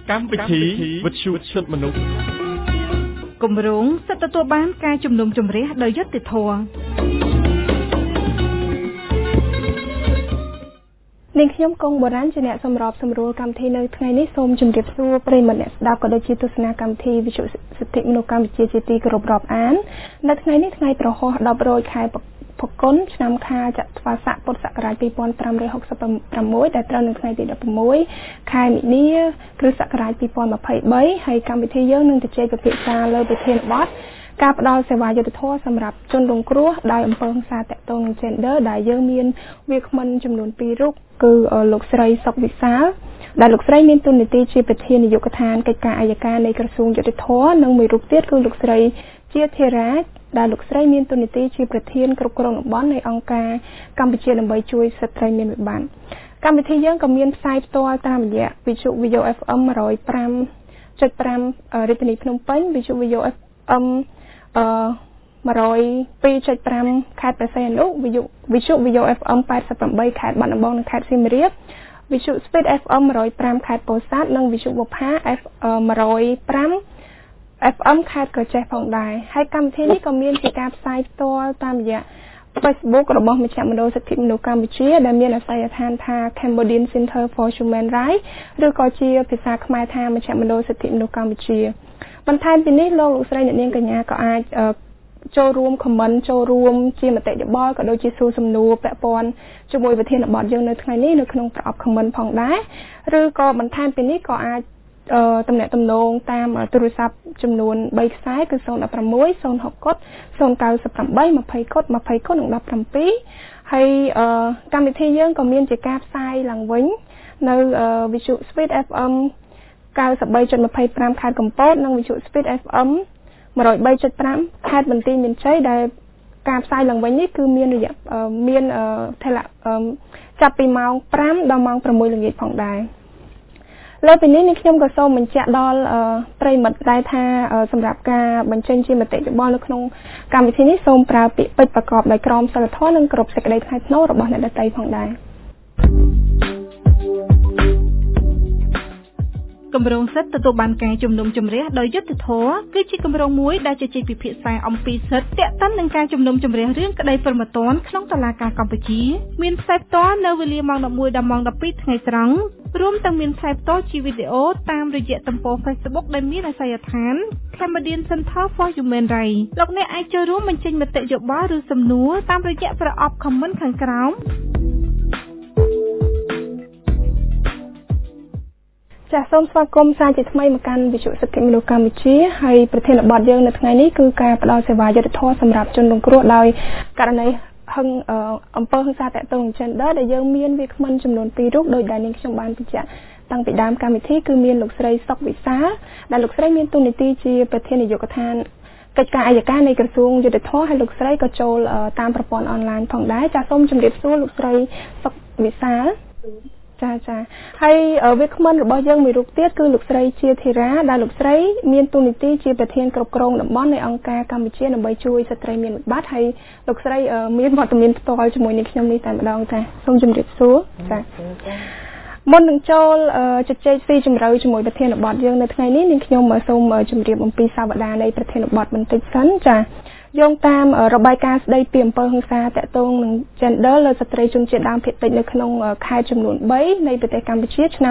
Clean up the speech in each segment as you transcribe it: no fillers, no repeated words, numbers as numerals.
កម្មវិធីវិទ្យុសិទ្ធិមនុស្សគម្រោងសិទ្ធិទទួលបានការជំនុំជម្រះដោយយុត្តិធម៌នាងខ្ញុំកងបុរាណជាអ្នកសម្របសម្រួលកម្មវិធីនៅថ្ងៃនេះសូមជម្រាបសួរប្រិយមិត្តអ្នកស្ដាប់ក៏ដូចជាទស្សនាកម្មវិធីវិទ្យុសិទ្ធិមនុស្សកម្ពុជាជាទីគោរពរាប់អាននៅថ្ងៃនេះថ្ងៃប្រហោះ10រោចខែភគុនឆ្នាំខាលចត្វាស័កពុទ្ធសករាជ2566ដែលត្រូវនៅថ្ងៃទី16ខែមិនិនាគ្រិស្តសករាជ2023ហើយកម្មវិធីយើងនឹងជជែកពិភាក្សាលើប្រធានបទការផ្ដល់សេវាយុត្តិធម៌សម្រាប់ជនរងគ្រោះដោយអំពើហិង្សាតាក់ទងនឹង gender ដែលយើងមានវាគ្មិនចំនួន2រូបគឺលោកស្រីសុកវិសាលដែលលោកស្រីមានតួនាទីជាប្រធាននាយកដ្ឋានកិច្ចការអัยការនៃក្រសួងយុត្តិធម៌និងមួយរូបទៀតគឺលោកស្រីជាធារាដែលលោកស្រីមានតួនាទីជាប្រធានគ្រប់គ្រងតំបន់នៃអង្គការកម្ពុជាដើម្បីជួយស្ត្រីមានវិបត្តិកម្មវិធីយើងក៏មានផ្សាយផ្ទាល់តាមរយៈវិទ្យុ VO FM 105.5 រាជធានីភ្នំពេញវិទ្យុ VO FM 102.5 ខេត្តព្រះសីហនុវិទ្យុ VO FM 88 ខេត្តបាត់ដំបងនិងខេត្តសៀមរាបវិទ្យុ Speed FM 105 ខេត្តពោធិ៍សាត់និងវិទ្យុ Wopha 105 FM ខេត្តក្រចេះផងដែរហើយកម្មវិធីនេះក៏មានជាការផ្សាយផ្ទាល់តាមរយៈ Facebook របស់មជ្ឈមណ្ឌលសិទ្ធិមនុស្សកម្ពុជាដែលមានអាសយដ្ឋានថា Cambodian Center for Human Rights ឬក៏ជាភាសាខ្មែរថាមជ្ឈមណ្ឌលសិទ្ធិមនុស្សកម្ពុជាបន្ថែមពីនេះលោកស្រីអ្នកនាងកញ្ញាក៏អាចចូលរួម comment ចូលរួមជាមតិយោបល់ក៏ដូចជាសួរសំណួរពាក់ព័ន្ធជាមួយប្រធានបទយើងនៅថ្ងៃនេះនៅក្នុងប្រអប់ comment ផងដែរឬក៏បន្ថែមពីនេះក៏អាចតំណែងតំណងតាមទូរស័ព្ទចំនួន3ខ្សែគឺ016 060 098 20 20 និង17ហើយកម្មវិធីយើងក៏មានជាការផ្សាយឡើងវិញនៅវិទ្យុ Speed FM 93.25 ខេត្តកំពតនិងវិទ្យុ Speed FM 103.5 ខេត្តបន្ទាយមានជ័យដែលការផ្សាយឡើងវិញនេះគឺមានរយៈមានចាប់ពីម៉ោង5ដល់ម៉ោង6ល្ងាចផងដែរលើពីនេះនេះខ្ញុំក៏សូមបញ្ជាក់ដល់ប្រិយមិត្តដែរថាសម្រាប់ការបញ្ចេញជាមតិយោបល់នៅក្នុងកម្មវិធីនេះសូមប្រើពាក្យពេចន៍ប្រកបដោយក្រមសីលធម៌និងគោរពសេចក្តីថ្លៃថ្នូររបស់អ្នកដទៃផងដែរគម្រោងសិទ្ធិទទួលបានការជំនុំជម្រះដោយយុត្តិធម៌គឺជាគម្រោងមួយដែលជជែកពិភាក្សាអំពីសិទ្ធិទាក់ទិននឹងការជំនុំជម្រះរឿងក្តីព្រហ្មទណ្ឌក្នុងតុលាការកម្ពុជាមានផ្សាយផ្ទាល់នៅវេលាម៉ោង 11 ដល់ម៉ោង 12 ថ្ងៃត្រង់រួមទាំងមានផ្សាយផ្ទាល់ជាវីដេអូតាមរយៈទំព័រ Facebook ដែលមានអាសយដ្ឋាន Cambodian Center for Human Rights លោកអ្នកអាចចូលរួមបញ្ចេញមតិយោបល់ឬសំណួរតាមរយៈប្រអប់ comment ខាងក្រោមចាសសូមស្វាគមន៍សាជាថ្មីមកកាន់វិទ្យុសិទ្ធិមនុស្សកម្ពុជាហើយប្រធានបទយើងនៅថ្ងៃនេះគឺការផ្ដល់សេវាយុត្តិធម៌សម្រាប់ជនរងគ្រោះដោយករណីអំពើហិង្សាតាក់ទងនឹង gender ដែលយើងមានវាគ្មិនចំនួន2រូបដោយដែលនាងខ្ញុំបានបញ្ជាក់តាំងពីដើមកម្មវិធីគឺមានលោកស្រីសុកវិសាលដែលលោកស្រីមានតួនាទីជាប្រធាននាយកដ្ឋានកិច្ចការអัยការនៃក្រសួងយុត្តិធម៌ហើយលោកស្រីក៏ចូលតាមប្រព័ន្ធអនឡាញផងដែរចាសសូមជម្រាបសួរលោកស្រីសុកវិសាលចាហើយវាគ្មិនរបស់យើងមួយរូបទៀតគឺលោកស្រីជាធីរាដែលលោកស្រីមានតួនាទីជាប្រធានគ្រប់គ្រងតំបន់នៃអង្គការកម្ពុជាដើម្បីជួយស្ត្រីមានវិបត្តិហើយលោកស្រីមានវត្តមានផ្ទាល់ជាមួយនឹងខ្ញុំនេះតែម្ដងចាសូមជម្រាបសួរចាមុននឹងចូលជជែកស៊ីជម្រៅជាមួយប្រធានបទយើងនៅថ្ងៃនេះនាងខ្ញុំសូមជម្រាបអំពីសាវតានៃប្រធានបទបន្តិចសិនចាយោងតាមរបាយការណ៍ស្ដីពីអំពើហិង្សាតាក់ទងនឹង gender លើស្ត្រីជនជាតិដើមភាគតិចនៅក្នុងខេត្តចំនួន3នៃប្រទេសកម្ពុជាឆ្នាំ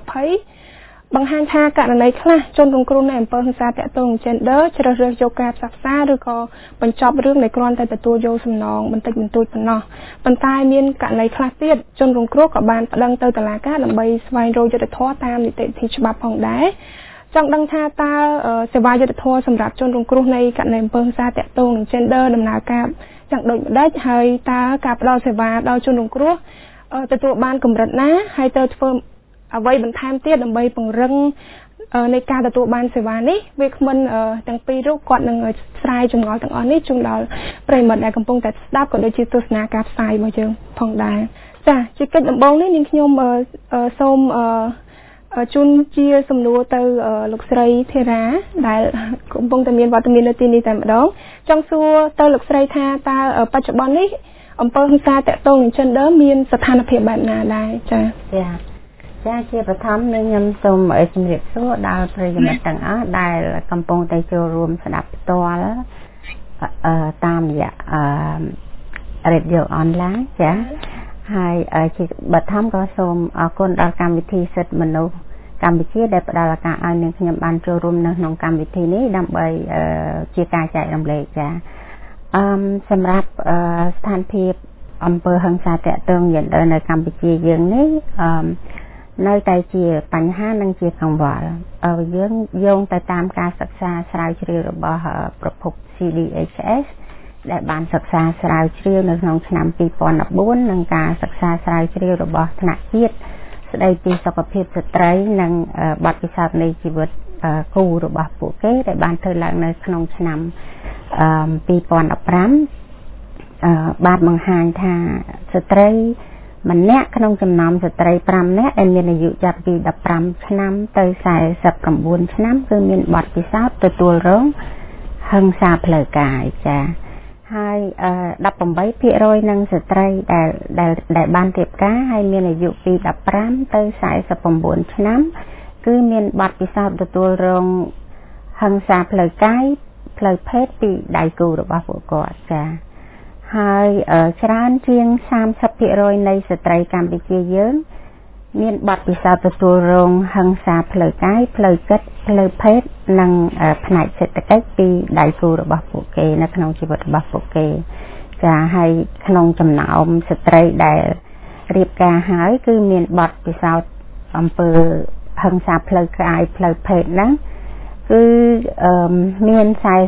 2020បង្ហាញថាករណីខ្លះជនរងគ្រោះនៃអំពើហិង្សាតាក់ទងនឹង gender ជ្រើសរើសយកការផ្សះផ្សាឬក៏បញ្ចប់រឿងដែលគ្រាន់តែទទួលយកសំណងបន្តិចបន្តួចប៉ុណ្ណោះប៉ុន្តែមានករណីខ្លះទៀតជនរងគ្រោះក៏បានប្តឹងទៅតុលាការដើម្បីស្វែងរកយុត្តិធម៌តាមនីតិវិធីច្បាប់ផងដែរចង់ដឹងថាតើសេវាយុត្តិធម៌សម្រាប់ជនរងគ្រោះនៃករណីអំពើហិង្សាតាក់ទងនឹង gender ដំណើរការយ៉ាងដូចម្ដេចហើយតើការផ្ដល់សេវាដល់ជនរងគ្រោះទទួលបានកម្រិតណាហើយត្រូវធ្វើអ្វីបន្ថែមទៀតដើម្បីពង្រឹងនៃការទទួលបានសេវានេះវាគ្មិនទាំងពីររូបគាត់នឹងស្រាយចម្ងល់ទាំងអស់នេះជូនដល់ប្រិយមិត្តដែលកំពុងតែស្ដាប់ក៏ដូចជាទស្សនាការផ្សាយរបស់យើងផងដែរចាជាកិច្ចដំបូងនេះនាងខ្ញុំសូមជូនជាសំណួរទៅលោកស្រីធីរាដែលកំពុងតែមានវត្តមាននៅទីនេះតែម្ដងចង់សួរទៅលោកស្រីថាតើបច្ចុប្បន្ននេះអំពើហិង្សាតាក់ទងនឹង gender មានស្ថានភាពបែបណាដែរចាចាជាបឋមនឹងខ្ញុំសូមជំរាបសួរដល់ប្រិយមិត្តទាំងអស់ដែលកំពុងតែចូលរួមស្ដាប់ផ្ទាល់តាមរយៈradio online ចាហើយជាបឋមក៏សូមអរគុណដល់កម្មវិធីសិទ្ធិមនុស្សកម្ពុជាដែលផ្ដល់ឱកាសឲ្យនាងខ្ញុំបានចូលរួមនៅក្នុងកម្មវិធីនេះដើម្បីជាការចែករំលែកចាសម្រាប់ស្ថានភាពអំពើហិង្សាតាក់ទងយេនឌ័រនៅកម្ពុជាយើងនេះនៅតែជាបញ្ហានិងជាកង្វល់យើងយោងទៅតាមការសិក្សាស្រាវជ្រាវរបស់ប្រភព CDHS ដែលបានសិក្សាស្រាវជ្រាវនៅក្នុងឆ្នាំ2014និងការសិក្សាស្រាវជ្រាវរបស់ថ្នាក់ជាតិស្ដីពីសុខភាពស្ត្រីនិងបទពិសោធន៍នៃជីវិតគូរបស់ពួកគេដែលបានធ្វើឡើងនៅក្នុងឆ្នាំ2015បានបង្ហាញថាស្ត្រីម្នាក់ក្នុងចំណោមស្ត្រី5នាក់ដែលមានអាយុចាប់ពី15ឆ្នាំទៅ49ឆ្នាំគឺមានបទពិសោធន៍ទទួលរងហិង្សាផ្លូវកាយចាហើយ18% នឹងស្ត្រីដែលបានរៀបការហើយមានអាយុពី15ទៅ49ឆ្នាំគឺមានបទពិសោធន៍ទទួលរងហិង្សាផ្លូវកាយផ្លូវភេទពីដៃគូរបស់ពួកគាត់ចាហើយច្រើនជាង 30% នៃស្ត្រីកម្ពុជាយើងមានបទពិសោធន៍ទទួលរងហិង្សាផ្លូវកាយផ្លូវចិត្តផ្លូវភេទនិងផ្នែកសេដ្ឋកិច្ចពីដៃគូរបស់ពួកគេនៅក្នុងជីវិតរបស់ពួកគេចាហើយក្នុងចំណោមស្ត្រីដែលរៀបការហើយគឺមានបទពិសោធន៍អំពើហិង្សាផ្លូវកាយផ្លូវភេទហ្នឹងគឺមាន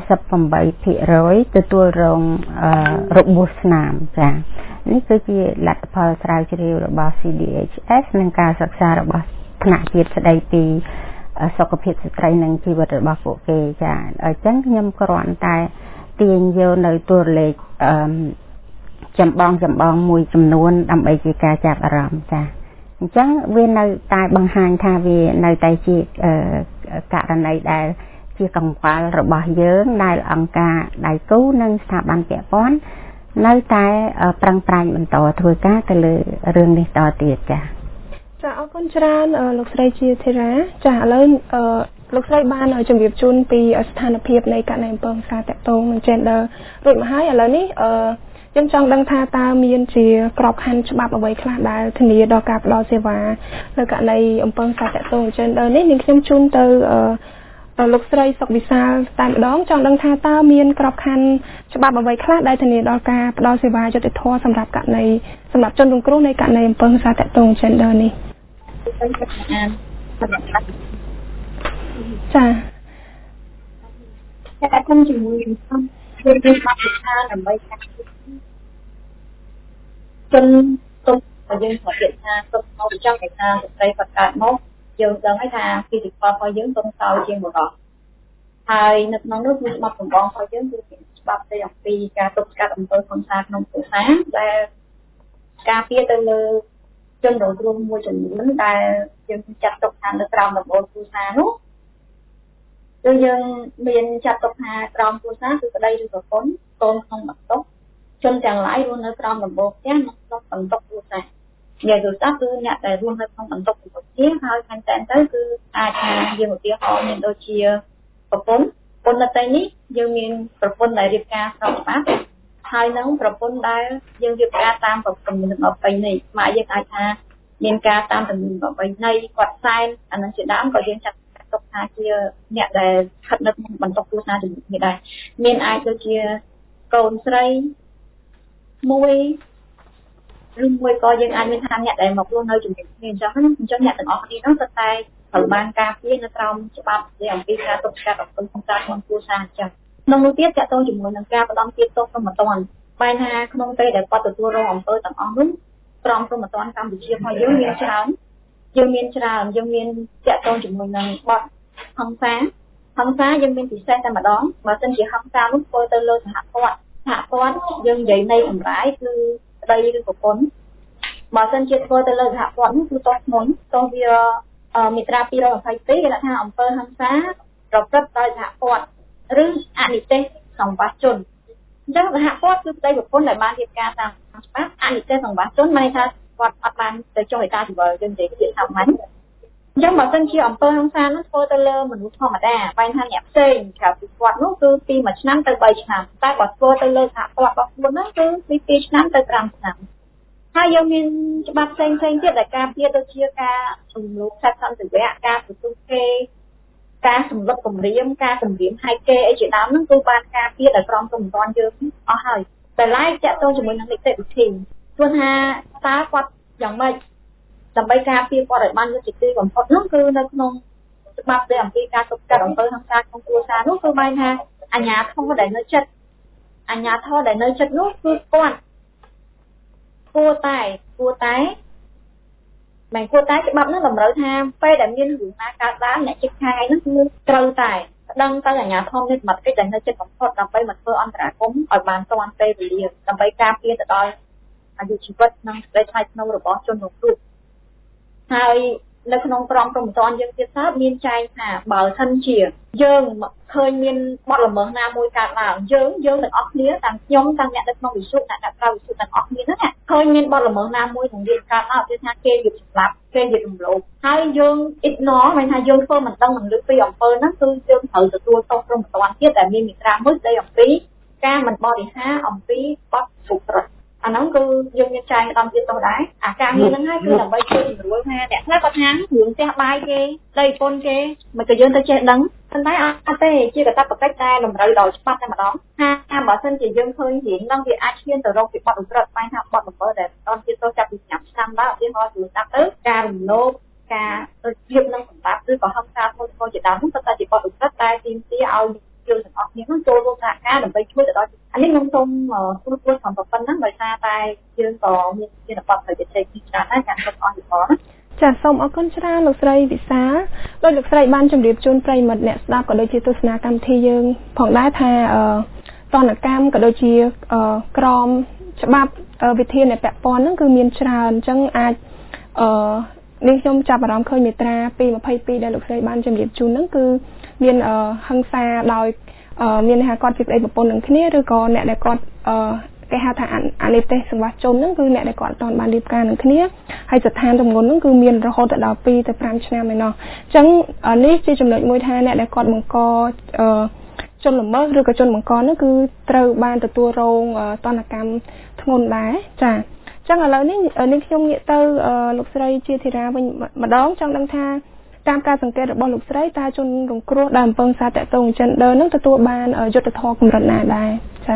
48% ទទួលរងរបួសស្នាមចានេះគឺជាលទ្ធផលស្រាវជ្រាវរបស់ CDHS និងការសិក្សារបស់ថ្នាក់ជាតិស្ដីពីសុខភាពស្ត្រីនិងជីវិតរបស់ពួកគេចាអញ្ចឹងខ្ញុំគ្រាន់តែទាញយកនៅតួលេខចម្បងមួយចំនួនដើម្បីជាការចាប់អារម្មណ៍ចាអញ្ចឹងវានៅតែបង្ហាញថាវានៅតែជាករណីដែលជាកង្វល់របស់យើងដែលអង្គការដៃគូនិងស្ថាប័នពាក់ព័ន្ធនៅតែប្រឹងប្រែងបន្តធ្វើការទៅលើរឿងនេះតទៀតចាចាអរគុណច្រើនលោកស្រីជាធីរ៉ាចាឥឡូវលោកស្រីបានជម្រាបជូនពីស្ថានភាពនៃករណីអំពើហិង្សាតាក់ទងនឹង gender រួចមកហើយឥឡូវនេះខ្ញុំចង់ដឹងថាតើមានជាក្របខ័ណ្ឌច្បាប់អ្វីខ្លះដែលធានាដល់ការផ្តល់សេវានៅករណីអំពើហិង្សាតាក់ទង gender នេះនាងខ្ញុំជូនទៅលោកស្រីសុកវិសាលតែម្ដងចង់ដឹងថាតើមានក្របខ័ណ្ឌច្បាប់អ្វីខ្លះដែលធានាដល់ការផ្តល់សេវាយុត្តិធម៌សម្រាប់ជនរងគ្រោះនៃករណីអំពើហិង្សាតាក់ទង gender នេះចាតែគុំជាមួយខ្ញុំគឺមានបទពិសោធន៍ដើម្បីការជនទុំរបស់យើងគាត់និយាយថាទុំមកចង់ឲ្យថាស្ត្រីបកកើតមកយើងដឹងហើយថាពីទីផ្សាររបស់យើងទុំតោជាងបុរសហើយនៅក្នុងនោះគឺច្បាប់ចម្បងរបស់យើងគឺមានច្បាប់ស្ដីអំពីការទប់ស្កាត់អំពើហិង្សាក្នុងគ្រួសារដែលការពារទៅលើជនរងគ្រោះមួយចំនួនដែលយើងចាត់ទុកថានៅក្រោមដំបូលគ្រួសារនោះគឺយើងមានចាត់ទុកថាក្រោមគ្រួសារគឺប្តីឬប្រពន្ធកូនក្នុងបន្ទប់ជនទាំងឡាយរស់នៅក្រោមដំបូលផ្ទះនិងក្នុងបន្ទប់គ្រួសារនិយាយទៅគឺអ្នកដែលរស់នៅក្នុងបន្ទប់ផ្ទះហើយខាងតែនទៅគឺអាចថាយើងឧទាហរណ៍មានដូចជាប្រពន្ធនៅទីនេះយើងមានប្រពន្ធដែលរៀបការស្របច្បាប់ហើយនឹងប្រពន្ធដែលយើងរៀបការតាមប្រពន្ធនឹងអបិន័យម៉ាក់យើងអាចថាមានការតាមទំនៀមប្រពៃណីគាត់សែនអានឹងជាដើមក៏យើងចាត់ទុកថាជាអ្នកដែលស្ថិតនៅក្នុងបន្ទប់គ្រួសារជាមួយគ្នាដែរមានអាចដូចជាកូនស្រីមួយឬមួយក៏យើងអាចមានថាអ្នកដែលមករស់នៅជាមួយគ្នាអញ្ចឹងអ្នកទាំងអស់គ្នានោះទៅតែត្រូវបានការពារនៅក្រោមច្បាប់ដែលអំពីការទប់ស្កាត់អំពើហិង្សាក្នុងគ្រួសារអញ្ចឹងក្នុងនោះទៀតតកតងជាមួយនឹងការផ្ដំទៀតទោសព្រមត្តនបែរថាក្នុងពេលដែលគាត់ទទួលរងអំពើទាំងអស់នោះក្រមព្រមត្តនកម្ពុជារបស់យើងមានច្រើនយើងមានតកតងជាមួយនឹងបទហិង្សាយើងមានពិសេសតែម្ដងបើមិនជាហិង្សានោះធ្វើទៅលើសហព័ន្ធយើងនិយាយនៃសម្រាយគឺប្តីឬប្រពន្ធបើមិនជាធ្វើទៅលើសហព័ន្ធនោះគឺទោសធ្ងន់ទោសវាមាត្រា222គេថាអំពើហិង្សាប្រព្រឹត្តដោយសហព័ន្ធឬអនិច្ចសង្វាសជនអញ្ចឹងសហព័ន្ធគឺប្តីប្រពន្ធដែលបានរៀបការតាមច្បាប់អនិច្ចសង្វាសជនមានន័យថាគាត់អត់បានទៅចុះឯកាជីវលយើងនិយាយថាម៉េចអញ្ចឹងបើសិនជាអំពើហិង្សានោះធ្វើទៅលើមនុស្សធម្មតាបែរថាអ្នកផ្សេងក្រៅពីគាត់នោះគឺពី1ឆ្នាំទៅ3ឆ្នាំតែបើធ្វើទៅលើសហព័ន្ធរបស់ខ្លួននោះគឺពី2ឆ្នាំទៅ5ឆ្នាំហើយយើងមានច្បាប់ផ្សេងៗទៀតដែលការពារដូចជាការជំនួសសាសន្តិវៈការទទួលគេការសម្លុតគម្រាមការគម្រាមហែកគេអីជាដើមហ្នឹងគឺបានការពារដោយក្រមព្រហ្មទណ្ឌយើងអស់ហើយតែឡែកចាក់ទងជាមួយនឹងនីតិវិធីព្រោះថាតើគាត់យ៉ាងម៉េចដើម្បីការពារគាត់ឲ្យបានយុត្តិធម៌បំផុតនោះគឺនៅក្នុងច្បាប់ស្តីអំពីការទប់ស្កាត់អំពើហិង្សាក្នុងគ្រួសារនោះគឺបានថាអាជ្ញាធរដែលនៅចិត្តនោះគឺគាត់គួរតែច្បាប់នោះតម្រូវថាពេលដែលមានរឿងណាកើតឡើងអ្នកជិតខាងហ្នឹងគឺត្រូវតែដឹងទៅអាជ្ញាធរមានសមត្ថកិច្ចដែលនៅចិត្តបំផុតដើម្បីមកធ្វើអន្តរាគមន៍ឲ្យបានទាន់ពេលវេលាដើម្បីការពារទៅដល់អាយុជីវិតនិងសេចក្តីថ្លៃថ្នូររបស់ជនរងគ្រោះហើយនៅក្នុងក្រមព្រហ្មទណ្ឌយើងទៀតសោតមានចែងថាបើសិនជាយើងឃើញមានបទល្មើសណាមួយកើតឡើងយើងទាំងអស់គ្នាទាំងខ្ញុំទាំងអ្នកនៅក្នុងវិសុទ្ធអ្នកក្រៅវិសុទ្ធទាំងអស់គ្នាហ្នឹងឃើញមានបទល្មើសណាមួយនឹងមានកើតឡើងគឺថាគេយកសម្លាប់គេយករំលោភហើយយើង ignore មានថាយើងធ្វើមិនដឹងមិនឮពីអំពើហ្នឹងគឺយើងត្រូវទទួលទោសព្រហ្មទណ្ឌទៀតដែលមានមាត្រាមួយស្តីអំពីការមិនបរិហារអំពីបទសុក្រឹតអាហ្នឹងគឺយើងមានចែងដល់ទៀតទៅដែរអាការងារហ្នឹងហើយគឺដើម្បីជួយជំរុញថាអ្នកខ្លះគាត់ថារឿងផ្ទះបាយគេដីពន្ធគេមិនក៏យើងទៅចេះដឹងប៉ុន្តែអត់ទេជាកាតព្វកិច្ចដែលតម្រូវដោយច្បាប់តែម្ដងថាបើសិនជាយើងឃើញរឿងហ្នឹងវាអាចឈានទៅរកពីបទឧក្រិដ្ឋបែរថាបទល្មើសដែលតន់ទៀតទៅចាប់ពីឆ្នាំដែរឧទាហរណ៍ជួយដាក់ទៅការរំលោភការទៅជានឹងសម្បត្តិឬក៏ហិង្សាធ្ងន់ធ្ងរជាដើមហ្នឹងតែជាបទឧក្រិដ្ឋដែលទាមទារឲ្យយើងទាំងអស់គ្នានឹងចូលរួមសហការដើម្បីជួយទៅដល់អានេះខ្ញុំសូមទូទាត់សំប៉ុណ្ណឹងដោយសារតែយើងក៏មានជាបទទៅជជែកពីច្រើនដែរការគ្រប់អស់ពីបងចាសសូមអរគុណច្រើនលោកស្រីវិសាដោយលោកស្រីបានជម្រាបជូនប្រិយមិត្តអ្នកស្ដាប់ក៏ដូចជាទស្សនាកម្មវិធីយើងផងដែរថាតនកម្មក៏ដូចជាក្រមច្បាប់វិធានដែលពាក់ព័ន្ធហ្នឹងគឺមានច្រើនអញ្ចឹងអាចនេះខ្ញុំចាប់អារម្មណ៍ឃើញមាត្រា222ដែលលោកស្រីបានជម្រាបជូនហ្នឹងគឺមានហិង្សាដោយមានថាគាត់ជាប្តីប្រពន្ធនឹងគ្នាឬក៏អ្នកដែលគាត់គេហៅថាអនិច្ចសង្វាសជនហ្នឹងគឺអ្នកដែលគាត់អត់ទាន់បានរៀបការនឹងគ្នាហើយស្ថានទម្ងន់ហ្នឹងគឺមានរហូតដល់2ទៅ5ឆ្នាំឯណោះអញ្ចឹងនេះជាចំណុចមួយថាអ្នកដែលគាត់បង្កជនល្មើសឬក៏ជនបង្កហ្នឹងគឺត្រូវបានទទួលរងទណ្ឌកម្មធ្ងន់ដែរចាអញ្ចឹងឥឡូវនេះខ្ញុំងាកទៅលោកស្រីជាធីរាវិញម្ដងចង់ដឹងថាតាមការសង្កេតរបស់លោកស្រីតើជនរងគ្រោះដែលអំពើហិង្សាតាក់ទង gender នឹងទទួលបានយុត្តិធម៌កម្រិតណាដែរចា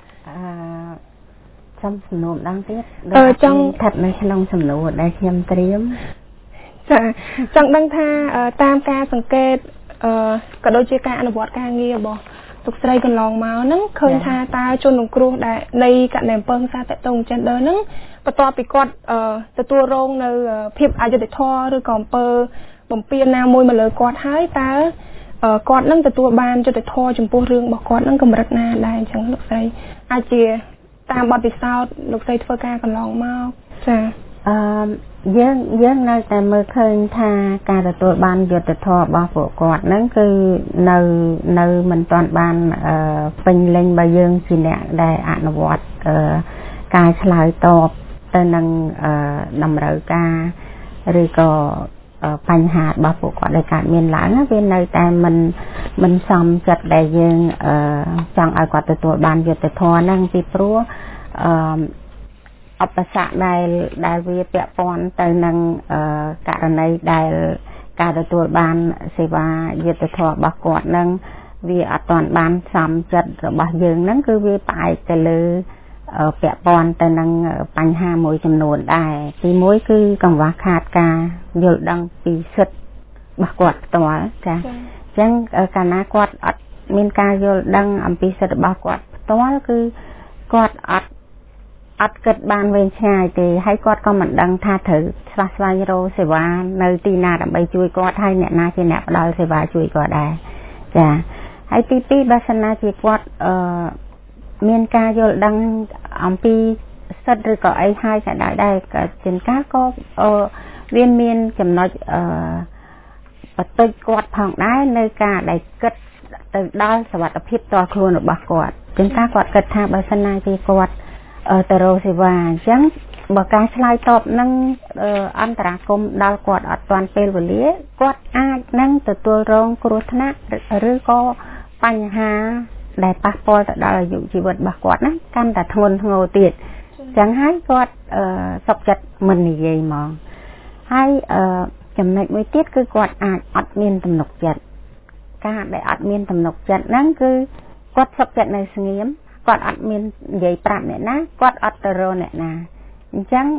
ចំសំណួរម្ដងទៀតចង់ស្ថិតនៅក្នុងសំណួរដែលខ្ញុំត្រៀមចាចង់ដឹងថាតាមការសង្កេតក៏ដូចជាការអនុវត្តការងាររបស់លោកស្រីកន្លងមកហ្នឹងឃើញថាតើជនរងគ្រោះដែលនៃករណីអំពើហិង្សាតាក់ទង gender ហ្នឹងបន្ទាប់ពីគាត់ទទួលរងនៅភាពអយុត្តិធម៌ឬក៏អំពើបំពានណាមួយមកលើគាត់ហើយតើគាត់នឹងទទួលបានយុត្តិធម៌ចំពោះរឿងរបស់គាត់នឹងកម្រិតណាដែរអញ្ចឹងលោកស្រីអាចជាតាមបទពិសោធន៍លោកស្រីធ្វើការកន្លងមកចាយើងនៅតែមើលឃើញថាការទទួលបានយុត្តិធម៌របស់ពួកគាត់ហ្នឹងគឺនៅមិនទាន់បានពេញលេញបើយើងជាអ្នកដែលអនុវត្តការឆ្លើយតបទៅនឹងតម្រូវការឬក៏បញ្ហារបស់ពួកគាត់ដែលកើតមានឡើងវានៅតែមិនសមចិត្តដែលយើងចង់ឲ្យគាត់ទទួលបានយុត្តិធម៌ហ្នឹងពីព្រោះឧបសគ្គដែលវាពាក់ព័ន្ធទៅនឹងករណីដែលការទទួលបានសេវាយុត្តិធម៌របស់គាត់ហ្នឹងវាអត់ទាន់បានសមចិត្តរបស់យើងហ្នឹងគឺវាផ្អែកទៅលើពាក់ព័ន្ធទៅនឹងបញ្ហាមួយចំនួនដែរទីមួយគឺកង្វះខាតការយល់ដឹងពីសិទ្ធិរបស់គាត់ផ្ទាល់ចាអញ្ចឹងកាលណាគាត់អត់មានការយល់ដឹងអំពីសិទ្ធិរបស់គាត់ផ្ទាល់គឺគាត់អត់គិតបានវែងឆ្ងាយទេហើយគាត់ក៏មិនដឹងថាត្រូវស្វែងរកសេវានៅទីណាដើម្បីជួយគាត់ហើយអ្នកណាជាអ្នកផ្ដល់សេវាជួយគាត់ដែរចាហើយទី2បើសិនណាជាគាត់មានការយល់ដឹងអំពីសិទ្ធិឬក៏អីហើយក៏ដែរក៏ជាការក៏វាមានចំណុចបន្តិចគាត់ផងដែរនៅការដែលគិតទៅដល់សុវត្ថិភាពផ្ទាល់ខ្លួនរបស់គាត់ជាការគាត់គិតថាបើសិនណាជាគាត់ទៅរកសេវាអញ្ចឹងបើការឆ្លើយតបនឹងអន្តរាគមន៍ដល់គាត់អត់ទាន់ពេលវេលាគាត់អាចនឹងទទួលរងគ្រោះថ្នាក់ឬក៏បញ្ហាដែលប៉ះពាល់ទៅដល់អាយុជីវិតរបស់គាត់ហ្នឹងកាន់តែធ្ងន់ធ្ងរទៀតអញ្ចឹងហើយគាត់សុខចិត្តមិននិយាយហ្មងហើយចំណុចមួយទៀតគឺគាត់អាចអត់មានទំនុកចិត្តការដែលអត់មានទំនុកចិត្តហ្នឹងគឺគាត់សុខចិត្តនៅស្ងៀមគាត់អត់មាននិយាយប្រាប់អ្នកណាគាត់អត់ទៅរកអ្នកណាអញ្ចឹង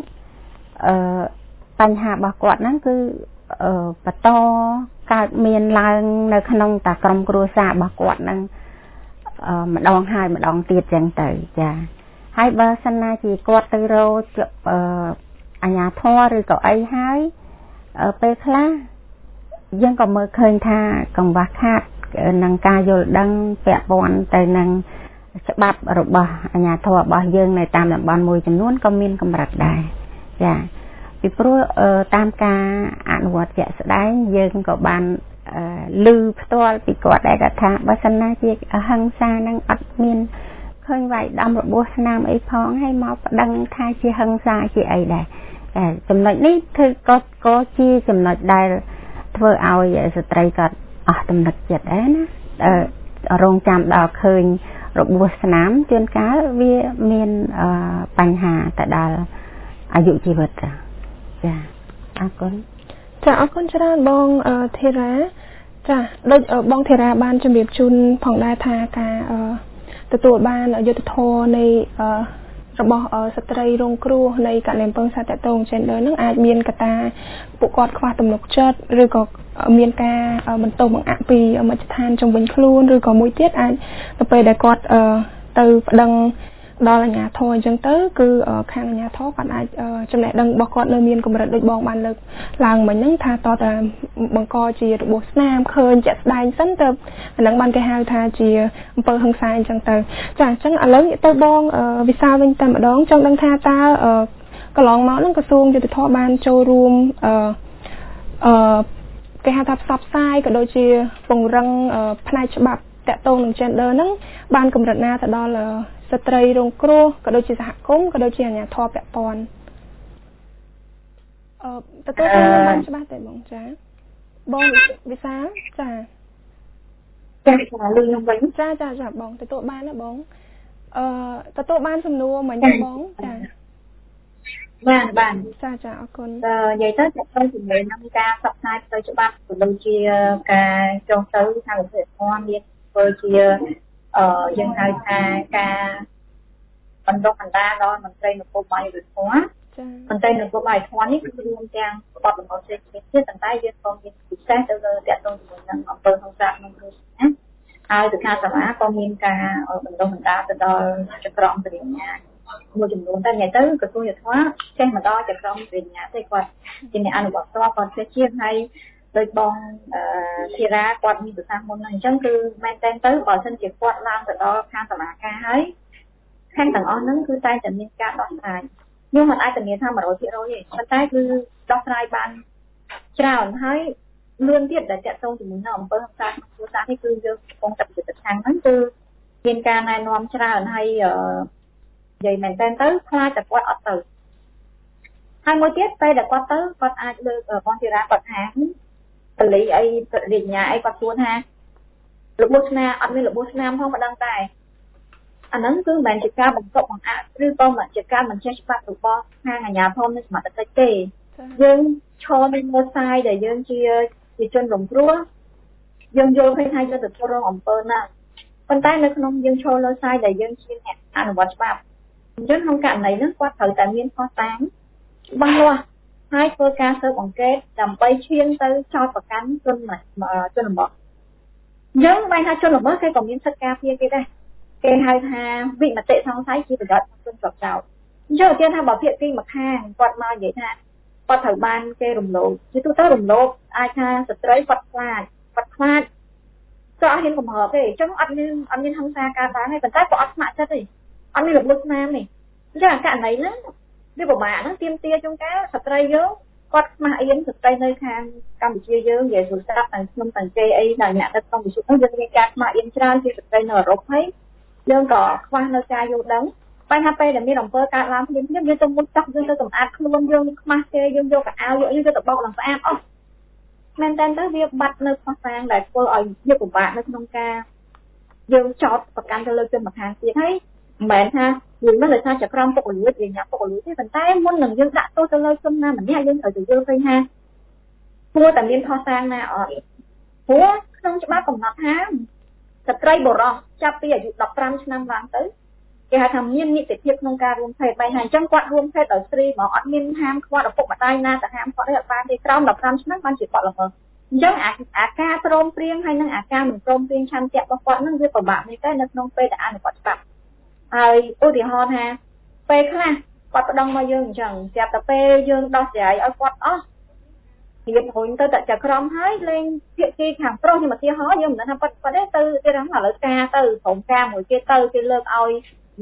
បញ្ហារបស់គាត់ហ្នឹងគឺបន្តកើតមានឡើងនៅក្នុងតាក្រុមគ្រួសាររបស់គាត់ហ្នឹងម្ដងហើយម្ដងទៀតចឹងទៅចាហើយបើសិនណាជាគាត់ទៅរកអាជ្ញាធរឬក៏អីហើយពេលខ្លះយើងក៏មើលឃើញថាកង្វះខាតនឹងការយល់ដឹងពាក់ព័ន្ធទៅនឹងច្បាប់របស់អាជ្ញាធររបស់យើងនៅតាមតំបន់មួយចំនួនក៏មានកម្រិតដែរចាពីព្រោះតាមការអនុវត្តជាក់ស្ដែងយើងក៏បានឮផ្ទាល់ពីគាត់ដែរថាបើសិនណាជាអហិង្សានឹងអត់មានឃើញវាយដំរបួសស្នាមអីផងហើយមកប្តឹងថាជាហិង្សាជាអីដែរតែចំណុចនេះគឺក៏ជាចំណុចដែលធ្វើឲ្យស្ត្រីគាត់អស់ទំនុកចិត្តដែរណារងចាំដល់ឃើញរបួសស្នាមជួនកាលវាមានបញ្ហាទៅដល់អាយុជីវិតចាអរគុណចាអរគុណច្រើនបងធីរ៉ាចាដូចបងធីរ៉ាបានជម្រាបជូនផងដែរថាការទទួលបានយុត្តិធម៌នៃរបស់ស្ត្រីរងគ្រោះនៃករណីអំពើហិង្សាតាក់ទង gender នឹងអាចមានកត្តាពួកគាត់ខ្វះទំនុកចិត្តឬក៏មានការបន្ទោសបង្អាក់ពីមជ្ឈដ្ឋានជំនាញខ្លួនឬក៏មួយទៀតអាចទៅពេលដែលគាត់ទៅប្តឹងដល់អាជ្ញាធរអញ្ចឹងទៅគឺខាងអាជ្ញាធរគាត់អាចចំណេះដឹងរបស់គាត់នៅមានកម្រិតដូចបងបានលើកឡើងមិញហ្នឹងថាតើតើបង្កជារបួសស្នាមឃើញជាក់ស្ដែងសិនទៅអាហ្នឹងបានគេហៅថាជាអំពើហិង្សាអញ្ចឹងទៅចាអញ្ចឹងឥឡូវទៅបងវិសាលវិញតែម្ដងចង់ដឹងថាតើកន្លងមកហ្នឹងក្រសួងយុតិធម៌បានចូលរួមគេហៅថាផ្សព្វផ្សាយក៏ដូចជាពង្រឹងផ្នែកច្បាប់តាក់ទងនឹង gender ហ្នឹងបានកម្រិតណាទៅដល់ស្ត្រីរងគ្រោះក៏ដូចជាសហគមន៍ក៏ដូចជាអាជ្ញាធរពាក់ព័ន្ធទទួលបានច្បាស់ទេបងចាបងវិសាលចាចាលឺខ្ញុំវិញចាបងទទួលបានណាបងទទួលបានសំណួរមិញបងចាបានចាអរគុណនិយាយទៅចាក់ទៅជំនាញក្នុងការផ្សព្វផ្សាយផ្លូវច្បាប់ក៏ដូចជាការចុះទៅខាងវិទ្យាល័យមានធ្វើជាយើងហៅថាការបណ្ដុះបណ្ដាលដល់មន្ត្រីនគរបាលយុត្តិធម៌មន្ត្រីនគរបាលយុត្តិធម៌នេះគឺរួមទាំងបទល្មើសផ្សេងៗទៀតតែយើងក៏មានពិសេសទៅលើតាក់ទងជាមួយនឹងអំពើហិង្សាក្នុងគ្រួសារហើយសិក្ខាសាលាក៏មានការបណ្ដុះបណ្ដាលទៅដល់ចក្រមវិញ្ញាណមួយចំនួនតែនិយាយទៅក្រសួងយុត្តិធម៌ចេះមកដល់ចក្រមវិញ្ញាណទេគាត់ជាអ្នកអនុវត្តផ្ទាល់គាត់ចេះជាហើយដោយបងធីរ៉ាគាត់មានប្រសាសន៍មុនហ្នឹងអញ្ចឹងគឺមែនតើទៅបើសិនជាគាត់ឡើងទៅដល់ខាងសាលាការហើយខាងទាំងអស់ហ្នឹងគឺតែតែមានការដោះស្រាយខ្ញុំមិនអាចធានាថា 100% ទេប៉ុន្តែគឺដោះស្រាយបានច្រើនហើយលឿនទៀតដែលតាក់ទងជាមួយនឹងអំពើហិង្សាក្នុងគ្រួសារនេះគឺយើងកំពុងតែប្រតិបត្តិខាងហ្នឹងគឺមានការណែនាំច្រើនហើយនិយាយមែនតើទៅខ្លាចតែគាត់អត់ទៅហើយមួយទៀតពេលដែលគាត់ទៅគាត់អាចលើកបងធីរ៉ាគាត់ថាបលីអីរិញ្ញាអីគាត់សួរថារបួសស្នាមអត់មានរបួសស្នាមផងមិនដឹងដែរអាហ្នឹងគឺមិនមែនជាការបង្កប់បង្អាក់ឬក៏មិនជាការមិនចេះច្បាប់របស់ខាងអាជ្ញាធរនៃសមត្ថកិច្ចទេយើងឈរនៅលើខ្សែដែលយើងជាជនរងគ្រោះយើងយល់ឃើញថាយើងទទួលរងអំពើណាស់ប៉ុន្តែនៅក្នុងយើងឈរលើខ្សែដែលយើងជាអ្នកអនុវត្តច្បាប់អញ្ចឹងក្នុងករណីហ្នឹងគាត់ត្រូវតែមានខុសតាមច្បាស់លាស់ហើយធ្វើការស៊ើបអង្កេតដើម្បីឈានទៅចោទប្រកាន់ជនល្មើសយើងបានថាជនល្មើសគេក៏មានសិទ្ធិការពារគេដែរគេហៅថាវិមតិសង្ស័យជាប្រយោជន៍ของជនជាប់ចោទអញ្ចឹងឧទាហរណ៍ថាបើភាគីម្ខាងគាត់មកនិយាយថាគាត់ត្រូវបានគេរំលោភជាទូទៅរំលោភអាចថាស្ត្រីគាត់ខ្លាចក៏អត់ហ៊ានកំហឹងទេអញ្ចឹងអត់មានហិង្សាកើតឡើងទេប៉ុន្តែក៏អត់ស្ម័គ្រចិត្តទេអត់មានរបួសស្នាមទេអញ្ចឹងអាករណីហ្នឹងវាពិបាកហ្នឹងទាមទារជួនកាលស្ត្រីយើងគាត់ខ្មាស់អៀនស្ត្រីនៅខាងកម្ពុជាយើងនិយាយស្រាប់ទាំងខ្ញុំទាំងគេអីដែលអ្នកនៅក្នុងវិស័យហ្នឹងយើងមានការខ្មាស់អៀនច្រើនជាស្ត្រីនៅអឺរ៉ុបហើយយើងក៏ខ្វះនៅការយល់ដឹងបញ្ហាពេលដែលមានអំពើកើតឡើងខ្ញុំយើងទៅមុនចោះយើងទៅសម្អាតខ្លួនយើងខ្មាស់គេយើងយកកៅអៅយកយើងទៅបោកឡើងស្អាតអស់មែនតើទៅវាបាត់នៅខុសខាងដែលធ្វើឲ្យវាពិបាកនៅក្នុងការយើងចោតប្រកាន់ទៅលើជនម្ខាងទៀតហើយមិនមែនថាយើងមិនដោយសារចក្រមពុករលួយវាញ៉ាំពុករលួយទេប៉ុន្តែមុននឹងយើងដាក់ទោសទៅលើជនណាម្នាក់យើងត្រូវទៅយល់ឃើញថាគួរតែមានខុសខាងណាអត់ព្រោះក្នុងច្បាប់កំណត់ថាស្ត្រីបុរសចាប់ពីអាយុ15ឆ្នាំឡើងទៅគេហៅថាមាននីតិភាពក្នុងការរួមភេទបែរថាអញ្ចឹងគាត់រួមភេទដោយស្រីមកអត់មានហាមឃាត់ឪពុកម្ដាយណាទៅហាមឃាត់ឲ្យអត់បានទេក្រោម15ឆ្នាំបានជាបទល្មើសអញ្ចឹងអាការព្រមព្រៀងហើយនិងអាការមិនព្រមព្រៀងឆន្ទៈរបស់គាត់នឹងវាពិបាកនេះតែនៅក្នុងពេលដែលអនុវត្តច្បាប់ហើយឧទាហរណ៍ថាពេលខ្លះគាត់ប្តឹងមកយើងអញ្ចឹងចាប់តែពេលយើងដោះស្រាយឲ្យគាត់អស់ទៀតរុញទៅតែចក្រមហើយលេងភាគីខាងប្រុសខ្ញុំឧទាហរណ៍យើងមិនដឹងថាប៉ាត់ទេទៅទៀតហ្នឹងឥឡូវការទៅក្រុមការមួយគេទៅគេលើកឲ្យ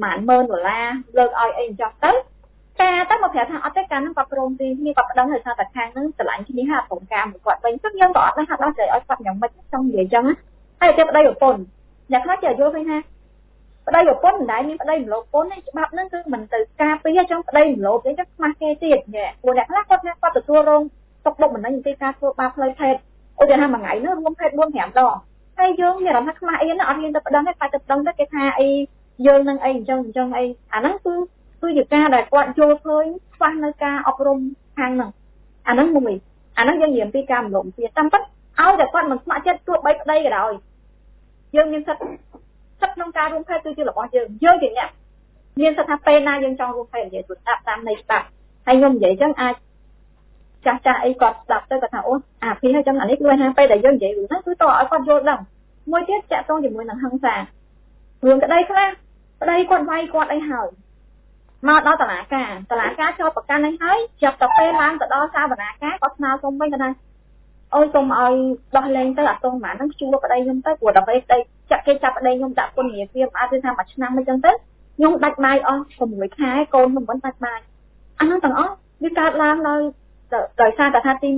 $10,000លើកឲ្យអីអញ្ចឹងទៅការទៅមកប្រាប់ថាអត់ទេការហ្នឹងគាត់ព្រមព្រៀងគ្នាគាត់ប្តឹងឲ្យថាតែខាងហ្នឹងឆ្លាញ់គ្នាហាក្រុមការមួយគាត់វិញចឹងយើងក៏អត់ដឹងថាដោះស្រាយឲ្យគាត់យ៉ាងម៉េចចង់និយាយអញ្ចឹងហើយតែប្តីប្រពន្ធអ្នកខ្លះគេយល់ឃើញថាប្តីប្រពន្ធមិនដែលមានប្តីម្លោកប្រពន្ធទេច្បាប់ហ្នឹងគឺមិនទៅការពារអញ្ចឹងប្តីម្លោកទេចឹងខ្មាស់គេទៀតព្រោះអ្នកខ្លះគាត់ទទួលរងទុកបុកម្នេញពីការធ្វើបាបផ្លូវភេទឧទាហរណ៍មួយថ្ងៃនោះរួមភេទ 4-5 ដងហើយយើងមានអារម្មណ៍ថាខ្មាស់អីណាអត់មានទៅប្តឹងទេតែទៅប្តឹងទៅគេថាអីយើងនឹងអីអញ្ចឹងអីអាហ្នឹងគឺជាការដែលគាត់យល់ឃើញខ្វះនៅការអប់រំខាងហ្នឹងអាហ្នឹងមួយអាហ្នឹងយើងនិយាយពីការរំលោភទៀតតាមពិតឲ្យតែគាត់មិនស្ម័គ្រចិត្តទោះបីប្តីក៏ដោយយើងមានសិទ្ធិក្នុងការរួមភេទគឺជារបស់យើងជាអ្នកមានសិទ្ធិថាពេលណាយើងចង់រួមភេទនិយាយទៅតាមន័យច្បាប់ហើយខ្ញុំនិយាយអញ្ចឹងអាចចាស់អីគាត់ស្ដាប់ទៅគាត់ថាអូអាពីហើយចឹងអានេះគឺថាពេលដែលយើងនិយាយរឿងហ្នឹងគឺតើឲ្យគាត់យល់ដឹងមួយទៀតចាក់តងជាមួយនឹងហិង្សារឿងក្តីខ្លះប្តីគាត់វាយគាត់អីហើយមកដល់តុលាការចោទប្រកាន់អីហើយចាប់តែពេលឡើងទៅដល់សាវនាការគាត់ស្នើសុំវិញគាត់ថាអូយសូមឲ្យដោះលែងទៅអាតុងម៉ានហ្នឹងជួបប្តីខ្ញុំទៅព្រោះដល់ពេលប្តីចាក់គេចាប់ប្តីខ្ញុំដាក់ពន្ធនាគារអាចថាមួយឆ្នាំអីចឹងទៅខ្ញុំដាច់បាយអស់6ខែកូនខ្ញុំមិនដាច់បាយអាហ្នឹងទាំងអស់វាកើតឡើងដោយសារតែថាទី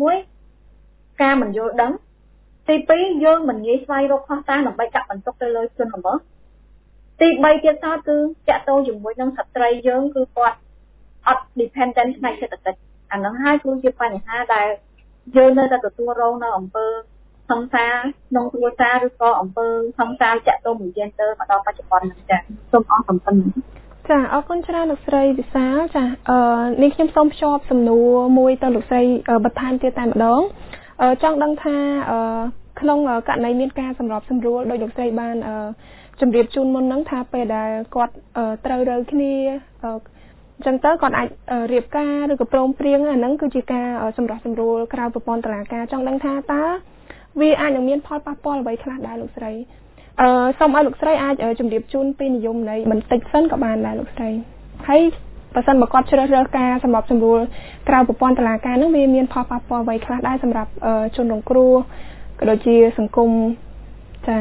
1ការមិនយល់ដឹងទី2យើងមិនងាយស្វែងរកខុសតាំងដើម្បីដាក់បន្ទុកទៅលើជនល្មើសទី3ទៀតគឺតាក់ទងជាមួយនឹងស្ត្រីយើងគឺគាត់អត់ dependent ផ្នែកសេដ្ឋកិច្ចអាហ្នឹងហើយគឺជាបញ្ហាដែលយើងនៅតែទទួលរងនៅអំពើហិង្សាក្នុងគ្រួសារឬក៏អំពើហិង្សាតាក់ទងមួយ gender មកដល់បច្ចុប្បន្ននេះចា៎សូមអរគុណចាអរគុណច្រើនលោកស្រីវិសាលចានេះខ្ញុំសូមភ្ជាប់សំណួរមួយទៅលោកស្រីបន្ថែមទៀតតែម្ដងចង់ដឹងថាក្នុងករណីមានការសម្របសម្រួលដោយលោកស្រីបានជម្រាបជូនមុនហ្នឹងថាពេលដែលគាត់ត្រូវរើគ្នាអញ្ចឹងទៅគាត់អាចរៀបការឬក៏ព្រមព្រៀងអាហ្នឹងគឺជាការសម្របសម្រួលក្រៅប្រព័ន្ធតុលាការចង់ដឹងថាតើវាអាចនឹងមានផលប៉ះពាល់អ្វីខ្លះដែរលោកស្រីសូមឲ្យលោកស្រីអាចជម្រាបជូនពីនិយមន័យបន្តិចសិនក៏បានដែរលោកស្រីហើយបើសិនបើគាត់ជ្រើសរើសការសម្របសម្រួលក្រៅប្រព័ន្ធតុលាការហ្នឹងវាមានផលប៉ះពាល់អ្វីខ្លះដែរសម្រាប់ជនរងគ្រោះក៏ដូចជាសង្គមចា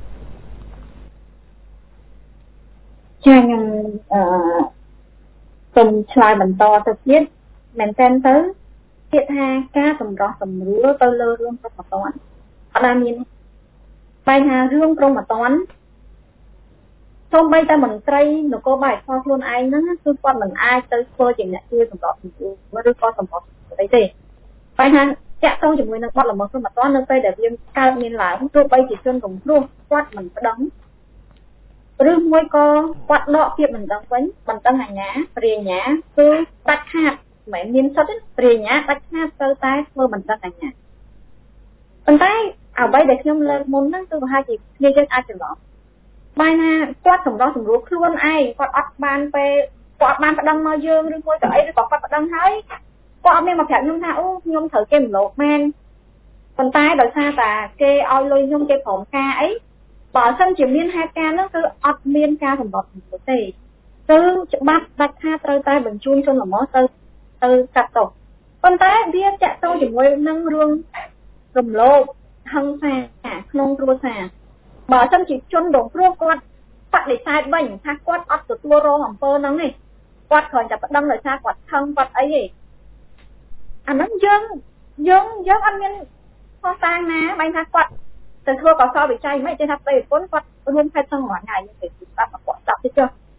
ខ្ញុំសូមឆ្លើយបន្តទៅទៀតមែនតើទៀតថាការសម្រោះសម្រួលទៅលើរឿងព្រមត្តនអត់ដែលមានបញ្ហារឿងព្រមត្តនសូម្បីតែមន្ត្រីនគរបាលផលខ្លួនឯងហ្នឹងគឺគាត់មិនអាចទៅធ្វើជាអ្នកជួយសម្របសម្រួលឬក៏សម្របស្ដីទេបញ្ហាតាក់ទងជាមួយនឹងបទល្មើសព្រមត្តននៅពេលដែលវាកើតមានឡើងទោះបីជាជនរងគ្រោះគាត់មិនប្តឹងឬមួយក៏គាត់ដកភាពមិនដឹងវិញមិនដឹងអាជ្ញាព្រាជ្ញាគឺដាច់ខាតមិនមានសិទ្ធិព្រាជ្ញាដាច់ខាតទៅតែធ្វើមិនដឹងអាជ្ញាប៉ុន្តែអ្វីដែលខ្ញុំលើកមុនហ្នឹងគឺប្រហែលជាគ្នាយើងអាចច្រឡំបែរណាគាត់សម្រោះសម្រួលខ្លួនឯងគាត់អត់បានពេលគាត់បានប្តឹងមកយើងឬមួយក៏អីឬក៏គាត់ប្តឹងហើយគាត់អត់មានមកប្រាប់ខ្ញុំថាអូខ្ញុំត្រូវគេម្លោកមែនប៉ុន្តែដោយសារតែគេឲ្យលុយខ្ញុំគេព្រមការអីបើសិនជាមានហេតុការណ៍ហ្នឹងគឺអត់មានការសម្របសម្រួលទេគឺច្បាប់ដាច់ខាតត្រូវតែបញ្ជូនជនល្មើសទៅកាត់ទោសប៉ុន្តែវាតាក់ទងជាមួយនឹងរឿងរំលោភហិង្សាក្នុងគ្រួសារបើសិនជាជនរងគ្រោះគាត់បដិសេធវិញថាគាត់អត់ទទួលរងអំពើហ្នឹងទេគាត់គ្រាន់តែប្តឹងដោយសារគាត់ខឹងគាត់អីទេអាហ្នឹងយើងអត់មានខុសតាំងណាបែរថាគាត់ទៅធ្វើកសលវិច័យមិនចេះថាប្តីប្រពន្ធគាត់រួមខិតទាំងរងថ្ងៃយើងទៅស្ដាប់គាត់ស្ដាប់ទៅចុះ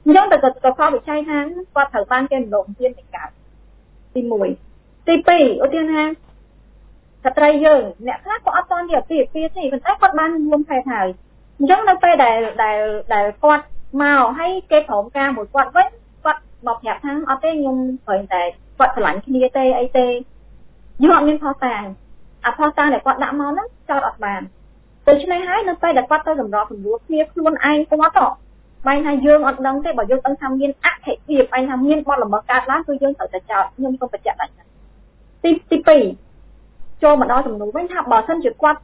nhưng mà cái kho bị chay tháng qua thử ban trên độ tiên thì cả tí mùi tí pì ở tiên ha thật ra giờ nè khác có con điều pì thì còn ác con ban luôn phải thải nhưng nó phải để con màu hay cây thổ ca một quạt với quạt bọc hẹp tháng ở tên nhung phải để quạt lạnh khi đi tê ai tê nhưng họ nên pho tàng để quạt đã máu nó cho đọt bàn từ trên này hái nó phải để quạt tới gần đó phần búa kia luôn ai không có tỏ bay hai dương ở đông thế bảo dương tăng tham nghiên ác hệ nghiệp anh tham nghiên bao là mở cát lá tôi dương tự tại chọn nhưng không phải chọn lại tí pì cho mà đo tầm núi bánh tháp bảo sân chỉ quạt